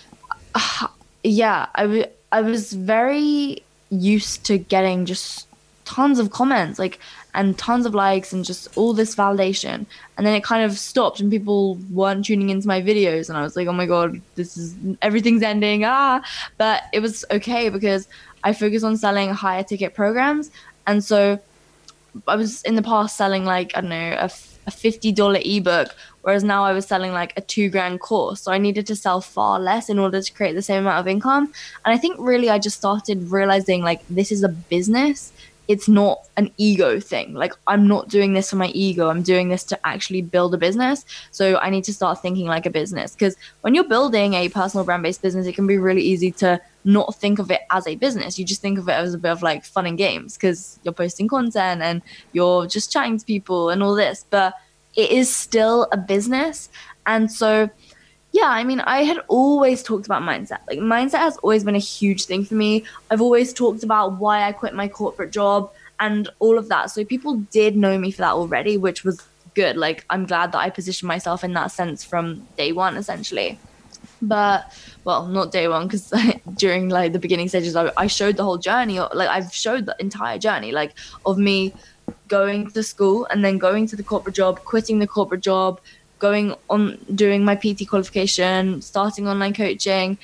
I was very used to getting just tons of comments, like, and tons of likes and just all this validation. And then it kind of stopped and people weren't tuning into my videos. And I was like, oh my God, everything's ending. But it was okay because I focused on selling higher ticket programs. And so I was in the past selling like, I don't know, a $50 ebook, whereas now I was selling like a $2,000 course. So I needed to sell far less in order to create the same amount of income. And I think really I just started realizing like this is a business. It's not an ego thing. Like I'm not doing this for my ego. I'm doing this to actually build a business. So I need to start thinking like a business, because when you're building a personal brand-based business, it can be really easy to not think of it as a business. You just think of it as a bit of like fun and games because you're posting content and you're just chatting to people and all this, but it is still a business. And so yeah, I mean, I had always talked about mindset. Like mindset has always been a huge thing for me. I've always talked about why I quit my corporate job and all of that. So people did know me for that already, which was good. Like I'm glad that I positioned myself in that sense from day one, essentially. But well, not day one, because during like the beginning stages, I showed the whole journey. Like I've showed the entire journey, like of me going to school and then going to the corporate job, quitting the corporate job, going on doing my PT qualification, starting online coaching,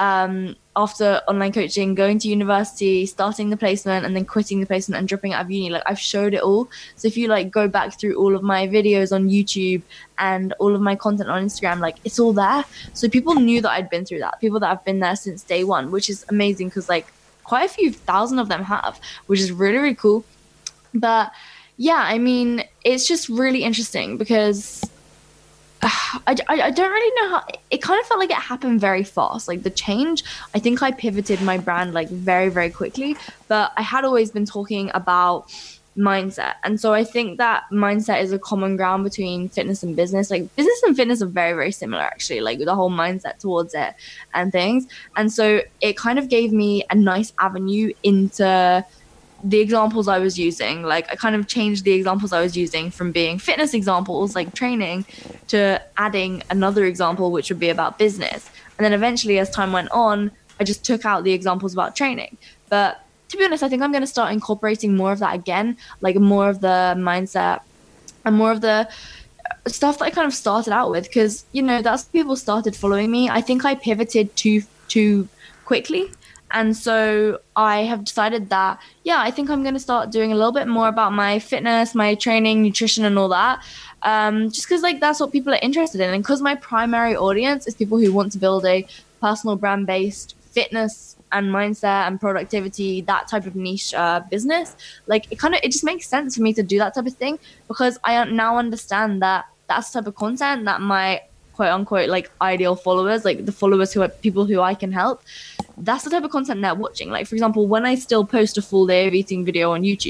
after online coaching, going to university, starting the placement, and then quitting the placement and dropping out of uni. Like I've showed it all. So if you like go back through all of my videos on YouTube and all of my content on Instagram, like it's all there. So people knew that I'd been through that. People that have been there since day one, which is amazing because like quite a few thousand of them have, which is really, really cool. But yeah, I mean, it's just really interesting because I don't really know how it kind of felt like it happened very fast. Like the change, I think I pivoted my brand like very, very quickly, but I had always been talking about mindset. And so I think that mindset is a common ground between fitness and business. Like business and fitness are very, very similar actually, like the whole mindset towards it and things. And so it kind of gave me a nice avenue into the examples I was using. Like I kind of changed the examples I was using from being fitness examples like training to adding another example which would be about business. And then eventually as time went on, I just took out the examples about training. But to be honest, I think I'm going to start incorporating more of that again, like more of the mindset and more of the stuff that I kind of started out with, because that's people started following me. I think I pivoted too quickly. And so I have decided that, yeah, I think I'm going to start doing a little bit more about my fitness, my training, nutrition, and all that. Just because like that's what people are interested in. And because my primary audience is people who want to build a personal brand-based fitness and mindset and productivity, that type of niche business, like it just makes sense for me to do that type of thing, because I now understand that that's the type of content that my quote unquote like ideal followers, like the followers who are people who I can help, that's the type of content they're watching. Like for example, when I still post a full day of eating video on YouTube,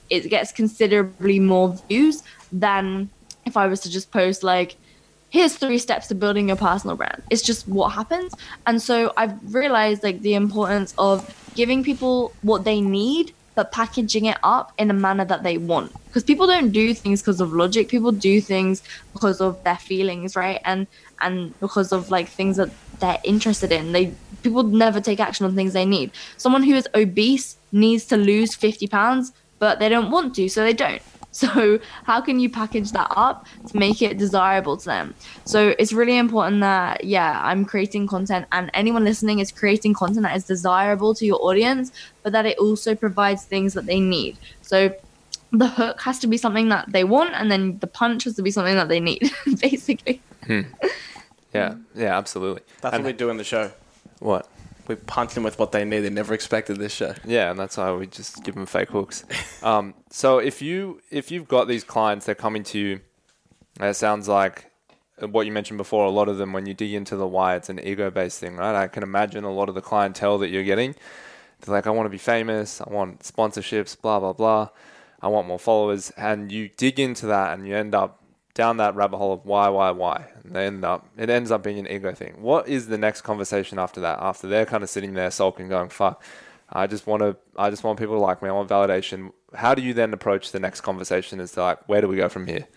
it gets considerably more views than if I was to just post like, here's 3 steps to building your personal brand. It's just what happens. And so I've realized like the importance of giving people what they need, but packaging it up in a manner that they want. Because people don't do things because of logic. People do things because of their feelings, right? And because of like things that they're interested in. People never take action on things they need. Someone who is obese needs to lose 50 pounds, but they don't want to, so they don't. So how can you package that up to make it desirable to them? So it's really important that, I'm creating content, and anyone listening is creating content that is desirable to your audience, but that it also provides things that they need. So the hook has to be something that they want, and then the punch has to be something that they need, basically. Yeah, absolutely. That's what we do in the show. What? We punch them with what they need. They never expected this show. Yeah, and that's why we just give them fake hooks. So if you've got these clients, they're coming to you. It sounds like what you mentioned before. A lot of them, when you dig into the why, it's an ego-based thing, right? I can imagine a lot of the clientele that you're getting. They're like, I want to be famous. I want sponsorships. Blah blah blah. I want more followers. And you dig into that, and you end up down that rabbit hole of why, and it ends up being an ego thing. What is the next conversation after that? After they're kind of sitting there sulking, going, "Fuck, I just want people to like me. I want validation." How do you then approach the next conversation? As to like, where do we go from here?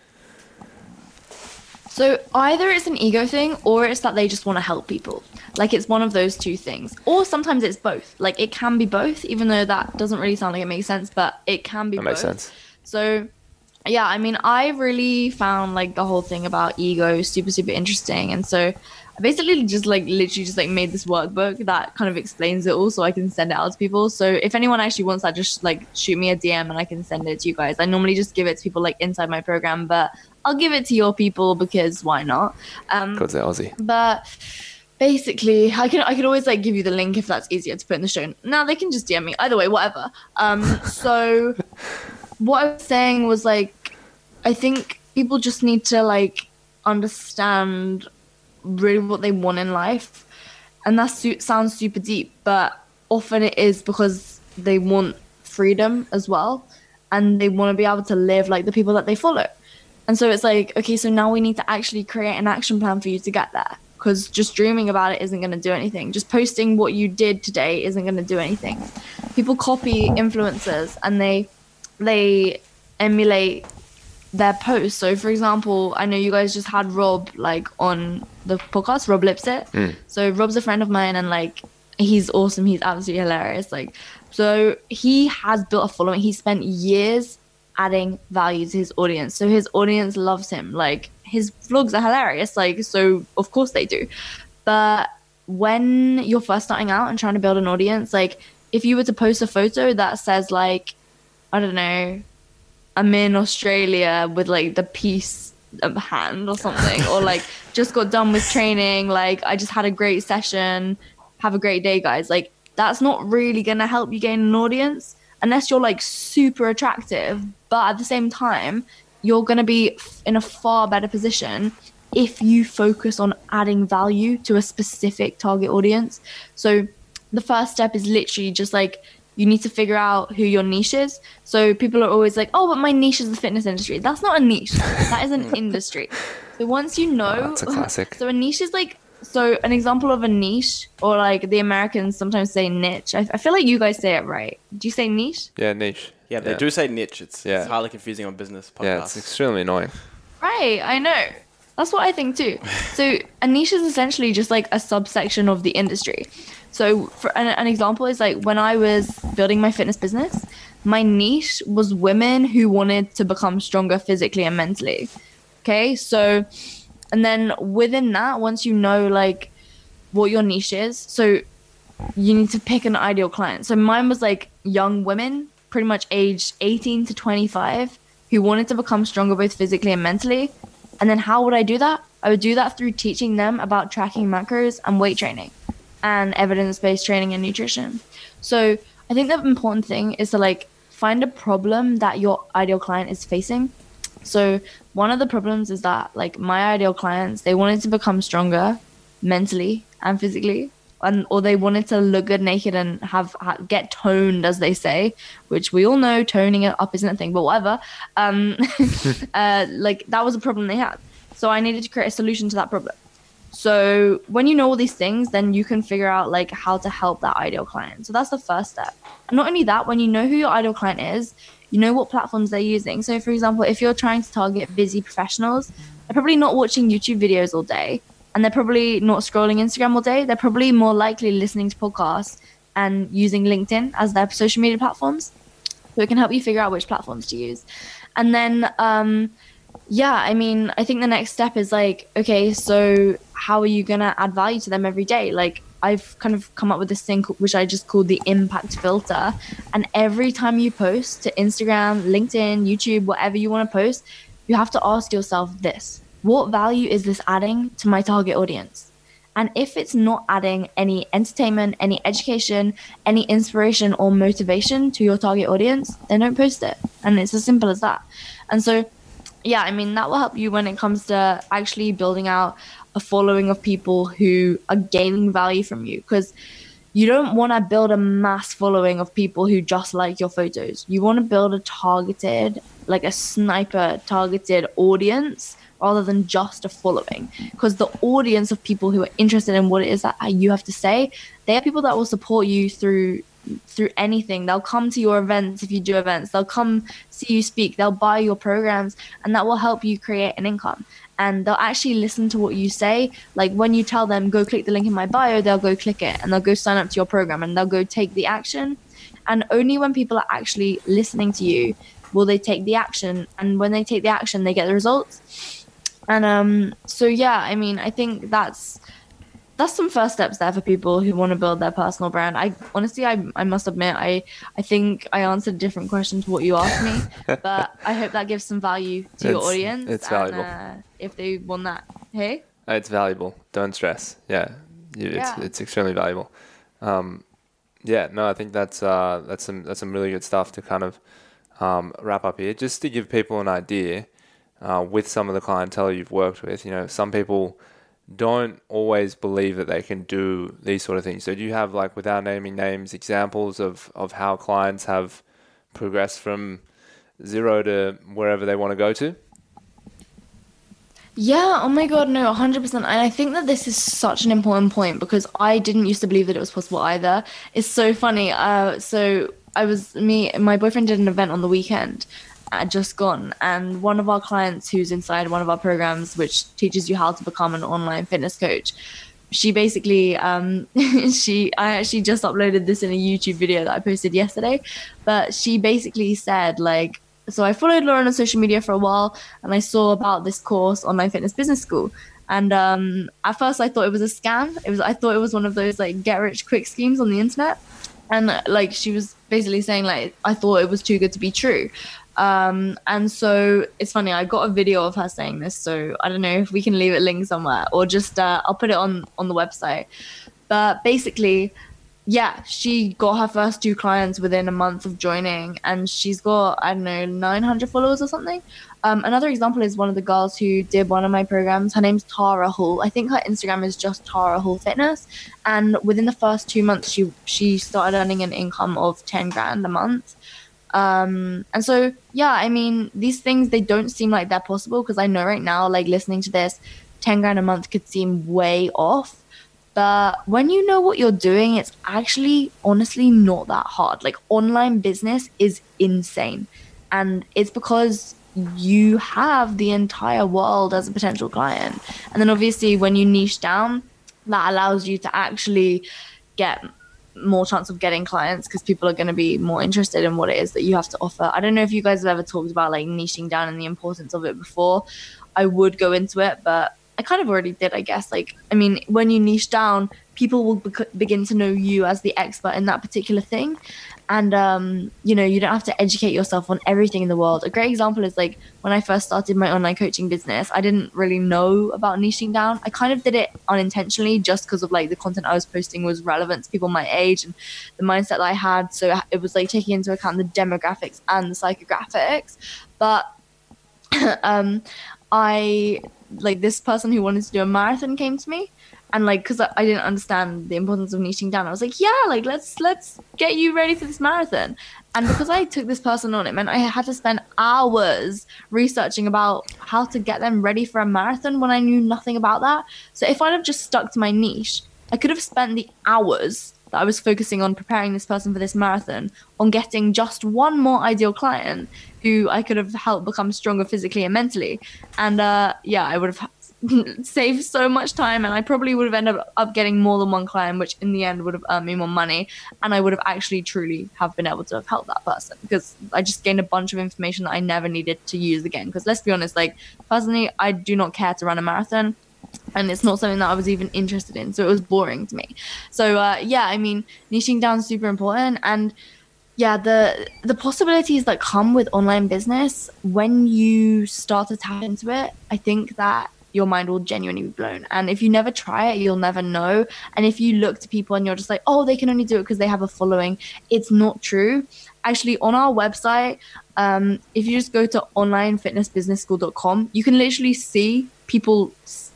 So either it's an ego thing, or it's that they just want to help people. Like, it's one of those two things, or sometimes it's both. Like, it can be both, even though that doesn't really sound like it makes sense, but it can be both. That makes sense. So yeah, I mean, I really found like the whole thing about ego super, super interesting. And so I basically literally just made this workbook that kind of explains it all so I can send it out to people. So if anyone actually wants that, just like shoot me a DM and I can send it to you guys. I normally just give it to people like inside my program, but I'll give it to your people because why not? Because they're Aussie. But basically, I could always like give you the link if that's easier to put in the show. No, they can just DM me. Either way, whatever. So what I was saying was like, I think people just need to like understand really what they want in life. And that sounds super deep, but often it is because they want freedom as well. And they want to be able to live like the people that they follow. And so it's like, okay, so now we need to actually create an action plan for you to get there. Because just dreaming about it isn't going to do anything. Just posting what you did today isn't going to do anything. People copy influencers and they emulate their posts. So for example, I know you guys just had Rob like on the podcast, Rob Lipsit. So Rob's a friend of mine and like he's awesome. He's absolutely hilarious. Like, so he has built a following. He spent years adding value to his audience. So his audience loves him. Like, his vlogs are hilarious. Like, so of course they do. But when you're first starting out and trying to build an audience, like if you were to post a photo that says like, I don't know, I'm in Australia with like the peace hand or something, or like just got done with training, like I just had a great session, have a great day, guys. Like, that's not really gonna help you gain an audience unless you're like super attractive. But at the same time, you're gonna be in a far better position if you focus on adding value to a specific target audience. So the first step is literally just like, you need to figure out who your niche is. So people are always like, oh, but my niche is the fitness industry. That's not a niche. That is an industry. So once you know... Oh, that's a classic. So a niche is like... So an example of a niche, or like the Americans sometimes say niche. I feel like you guys say it right. Do you say niche? Yeah, niche. Yeah, they do say niche. It's Yeah. highly confusing on business podcasts. Yeah, it's extremely annoying. Right, I know. That's what I think too. So a niche is essentially just like a subsection of the industry. So for an example is like when I was building my fitness business, my niche was women who wanted to become stronger physically and mentally. Okay, so, and then within that, once you know like what your niche is, so you need to pick an ideal client. So mine was like young women, pretty much aged 18 to 25, who wanted to become stronger both physically and mentally. And then how would I do that? I would do that through teaching them about tracking macros and weight training and evidence-based training and nutrition. So I think the important thing is to like find a problem that your ideal client is facing. So one of the problems is that like my ideal clients, they wanted to become stronger mentally and physically. or they wanted to look good naked and get toned, as they say, which we all know toning it up isn't a thing, but whatever. Like that was a problem they had. So I needed to create a solution to that problem. So when you know all these things, then you can figure out like how to help that ideal client. So that's the first step. And not only that, when you know who your ideal client is, you know what platforms they're using. So for example, if you're trying to target busy professionals, they're probably not watching YouTube videos all day, and they're probably not scrolling Instagram all day. They're probably more likely listening to podcasts and using LinkedIn as their social media platforms. So it can help you figure out which platforms to use. And then, yeah, I mean, I think the next step is like, okay, so how are you going to add value to them every day? Like, I've kind of come up with this thing which I just call the impact filter. And every time you post to Instagram, LinkedIn, YouTube, whatever you want to post, you have to ask yourself this: what value is this adding to my target audience? And if it's not adding any entertainment, any education, any inspiration or motivation to your target audience, then don't post it. And it's as simple as that. And so, yeah, I mean, that will help you when it comes to actually building out a following of people who are gaining value from you, because you don't want to build a mass following of people who just like your photos. You want to build a targeted, like a sniper targeted audience rather than just a following, because the audience of people who are interested in what it is that you have to say, they are people that will support you through anything. They'll come to your events if you do events. They'll come see you speak. They'll buy your programs, and that will help you create an income. And they'll actually listen to what you say. Like when you tell them, go click the link in my bio, they'll go click it and they'll go sign up to your program and they'll go take the action. And only when people are actually listening to you will they take the action. And when they take the action, they get the results. And so, yeah, I mean, I think that's some first steps there for people who want to build their personal brand. I honestly, I must admit, I think I answered a different question to what you asked me, but I hope that gives some value to your audience. It's valuable. If they want that, hey? It's valuable. Don't stress. Yeah. It's extremely valuable. Yeah, no, I think that's some really good stuff to kind of wrap up here. Just to give people an idea, with some of the clientele you've worked with, you know, some people don't always believe that they can do these sort of things. So do you have, like, without naming names, examples of how clients have progressed from zero to wherever they want to go to? Yeah, oh my God, no, 100%. And I think that this is such an important point because I didn't used to believe that it was possible either. It's so funny. So my boyfriend did an event on the weekend, just gone, and one of our clients who's inside one of our programs, which teaches you how to become an online fitness coach, she basically, I actually just uploaded this in a YouTube video that I posted yesterday, but she basically said, like, so I followed Lauren on social media for a while and I saw about this course, Online Fitness Business School. And at first I thought it was a scam. I thought it was one of those like get rich quick schemes on the internet. And like she was basically saying like, I thought it was too good to be true. And so it's funny, I got a video of her saying this. So I don't know if we can leave it linked somewhere or just I'll put it on the website. But basically, yeah, she got her first 2 clients within a month of joining, and she's got, I don't know, 900 followers or something. Another example is one of the girls who did one of my programs. Her name's Tara Hall. I think her Instagram is just Tara Hall Fitness. And within the first 2 months, she started earning an income of 10 grand a month. And so, yeah, I mean, these things, they don't seem like they're possible because I know right now, like listening to this, 10 grand a month could seem way off. But when you know what you're doing, it's actually honestly not that hard. Like online business is insane. And it's because you have the entire world as a potential client. And then obviously when you niche down, that allows you to actually get more chance of getting clients because people are going to be more interested in what it is that you have to offer. I don't know if you guys have ever talked about like niching down and the importance of it before. I would go into it, but I kind of already did, I guess. Like, I mean, when you niche down, people will begin to know you as the expert in that particular thing. And, you know, you don't have to educate yourself on everything in the world. A great example is like when I first started my online coaching business, I didn't really know about niching down. I kind of did it unintentionally just because of like the content I was posting was relevant to people my age and the mindset that I had. So it was like taking into account the demographics and the psychographics. But like this person who wanted to do a marathon came to me, and like because I didn't understand the importance of niching down, I was like, yeah, like let's get you ready for this marathon. And because I took this person on, it meant I had to spend hours researching about how to get them ready for a marathon when I knew nothing about that. So if I'd have just stuck to my niche, I could have spent the hours that I was focusing on preparing this person for this marathon on getting just one more ideal client who I could have helped become stronger physically and mentally. And yeah, I would have saved so much time, and I probably would have ended up getting more than one client, which in the end would have earned me more money, and I would have actually truly have been able to have helped that person, because I just gained a bunch of information that I never needed to use again. Because let's be honest, like personally, I do not care to run a marathon, and it's not something that I was even interested in, so it was boring to me. So yeah, I mean, niching down is super important. And yeah, the possibilities that come with online business when you start to tap into it, I think that your mind will genuinely be blown. And if you never try it, you'll never know. And if you look to people and you're just like, oh, they can only do it because they have a following, it's not true. Actually, on our website, if you just go to onlinefitnessbusinessschool.com, you can literally see people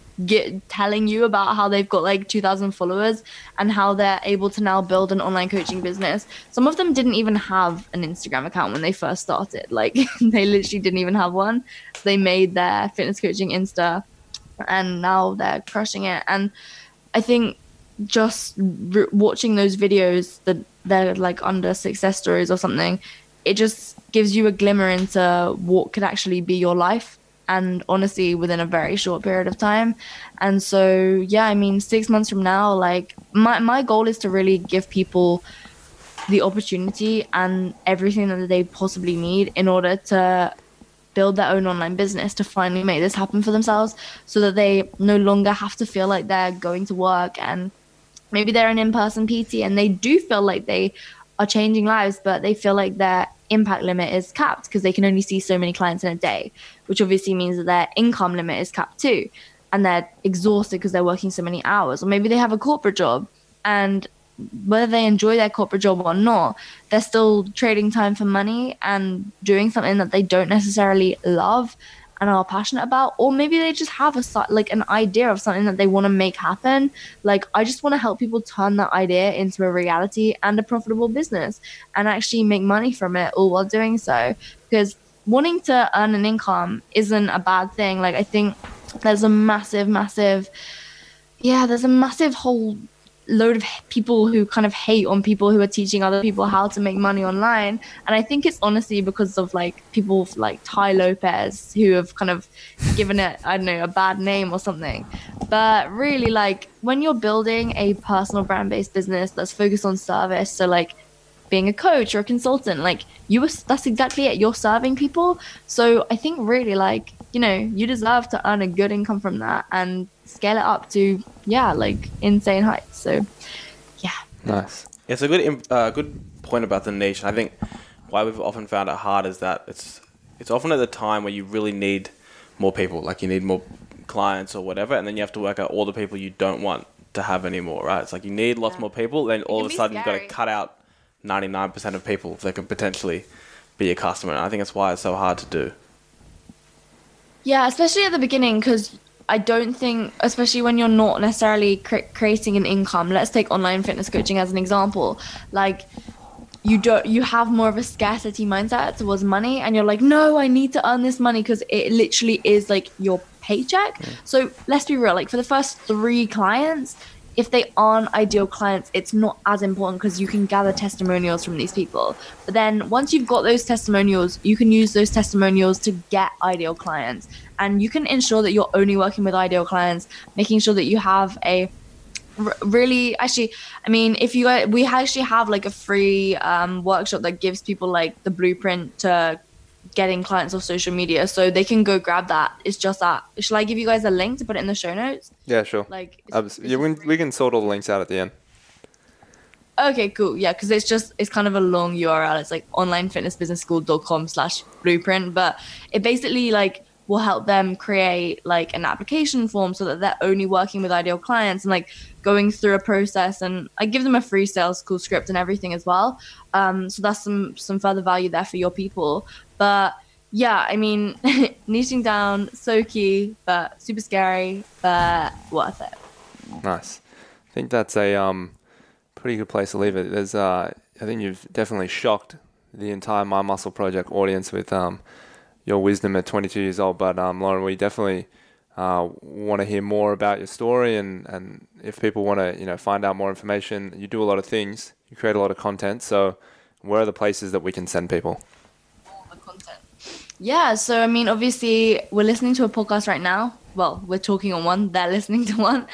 telling you about how they've got like 2,000 followers and how they're able to now build an online coaching business. Some of them didn't even have an Instagram account when they first started. Like they literally didn't even have one. So they made their fitness coaching Insta, and now they're crushing it. And I think just watching those videos that they're like under success stories or something, it just gives you a glimmer into what could actually be your life, and honestly within a very short period of time. And so yeah, I mean, 6 months from now, like my goal is to really give people the opportunity and everything that they possibly need in order to build their own online business, to finally make this happen for themselves, so that they no longer have to feel like they're going to work and maybe they're an in-person PT and they do feel like they are changing lives, but they feel like their impact limit is capped because they can only see so many clients in a day, which obviously means that their income limit is capped too, and they're exhausted because they're working so many hours. Or maybe they have a corporate job, and whether they enjoy their corporate job or not, they're still trading time for money and doing something that they don't necessarily love and are passionate about. Or maybe they just have an idea of something that they want to make happen. Like, I just want to help people turn that idea into a reality and a profitable business and actually make money from it, all while doing so. Because wanting to earn an income isn't a bad thing. Like, I think there's a massive whole load of people who kind of hate on people who are teaching other people how to make money online. And I think it's honestly because of like people like Tai Lopez who have kind of given it, I don't know, a bad name or something. But really, like, when you're building a personal brand-based business that's focused on service, so like being a coach or a consultant, like that's exactly it. You're serving people. So I think really, like, you know, you deserve to earn a good income from that and scale it up to, yeah, like insane heights. So yeah. Nice. It's a good point about the niche. I think why we've often found it hard is that it's often at the time where you really need more people, like you need more clients or whatever, and then you have to work out all the people you don't want to have anymore, right? It's like you need lots more people, then all of a sudden you've got to cut out 99% of people that could potentially be a customer. And I think that's why it's so hard to do. Yeah, especially at the beginning, because I don't think, especially when you're not necessarily creating an income, let's take online fitness coaching as an example. Like, you have more of a scarcity mindset towards money, and you're like, no, I need to earn this money because it literally is like your paycheck. So let's be real, like for the first 3 clients, if they aren't ideal clients, it's not as important because you can gather testimonials from these people. But then once you've got those testimonials, you can use those testimonials to get ideal clients. And you can ensure that you're only working with ideal clients, making sure that you have a really, actually, I mean, we actually have like a free workshop that gives people like the blueprint to getting clients off social media, so they can go grab that. It's just that, shall I give you guys a link to put it in the show notes? Yeah, sure. Like, we can sort all the links out at the end. Okay, cool. Yeah, because it's kind of a long URL. It's like onlinefitnessbusinessschool.com/blueprint, but it basically like will help them create like an application form so that they're only working with ideal clients and like going through a process. And I give them a free sales call script and everything as well. So that's some further value there for your people. But Yeah, I mean, niching down, so key, but super scary, but worth it. Nice. I think that's a pretty good place to leave it. I think you've definitely shocked the entire My Muscle Project audience with your wisdom at 22 years old. But Lauren, we definitely want to hear more about your story, and if people want to, find out more information, you do a lot of things. You create a lot of content. So, where are the places that we can send people? All the content. Yeah, so I mean, obviously, we're listening to a podcast right now. Well, we're talking on one, they're listening to one.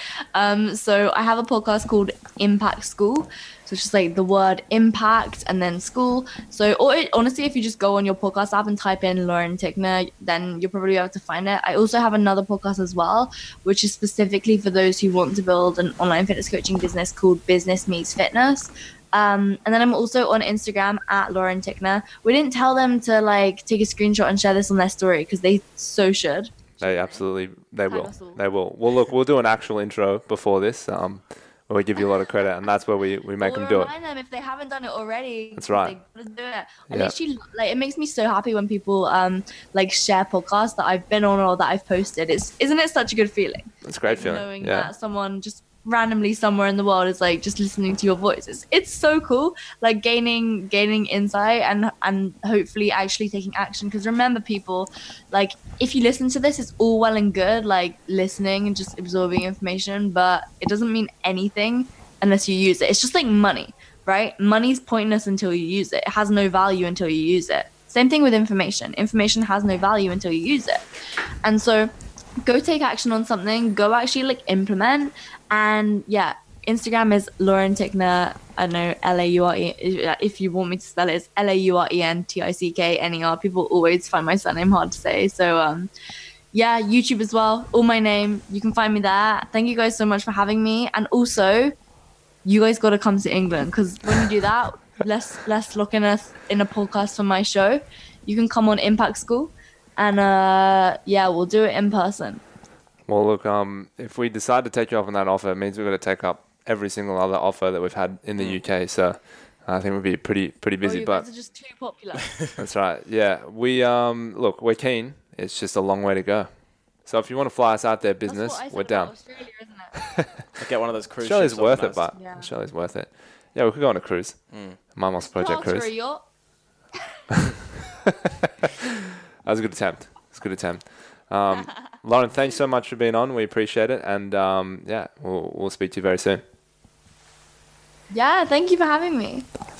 So I have a podcast called Impact School. So it's just like the word impact and then school. So honestly, if you just go on your podcast app and type in Lauren Tickner, then you'll probably be able to find it. I also have another podcast as well, which is specifically for those who want to build an online fitness coaching business called Business Meets Fitness. And then I'm also on Instagram at Lauren Tickner. We didn't tell them to like take a screenshot and share this on their story because they so should. They absolutely, they Tag will. us all. They will. Well, look, we'll do an actual intro before this, where we give you a lot of credit, and that's where we make them do it. Remind them if they haven't done it already. That's right. They gotta do it. I Yeah. literally like it makes me so happy when people like share podcasts that I've been on or that I've posted. Isn't it such a good feeling? It's a great feeling. Knowing Yeah. that someone just randomly somewhere in the world is like just listening to your voice. It's so cool. Like gaining insight and hopefully actually taking action. Because remember, people, like if you listen to this, it's all well and good, like listening and just absorbing information, but it doesn't mean anything unless you use it. It's just like money, right? Money's pointless until you use it. It has no value until you use it. Same thing with information. Information has no value until you use it. And so go take action on something, go actually like implement. And yeah, Instagram is Lauren Tickner. I know Laure. If you want me to spell it, it's Laurentickner. People always find my surname hard to say. So yeah, YouTube as well. All my name. You can find me there. Thank you guys so much for having me. And also, you guys got to come to England because when you do that, let's look in a podcast for my show. You can come on Impact School, and yeah, we'll do it in person. Well, look, if we decide to take you up on that offer, it means we've got to take up every single other offer that we've had in the UK. So I think we'll be pretty busy. You but guys are just too popular. that's right. Yeah, we look, we're keen. It's just a long way to go. So if you want to fly us out there, business, That's what I said we're about down. Australia, isn't it? Like get one of those cruise Australia's ships worth it, organised. but Yeah. Australia's worth it. Yeah, we could go on a cruise. My Muscle Project Charter a cruise. yacht. That was a good attempt. It's a good attempt. Lauren, thanks so much for being on. We appreciate it, and yeah, we'll speak to you very soon. Yeah, thank you for having me.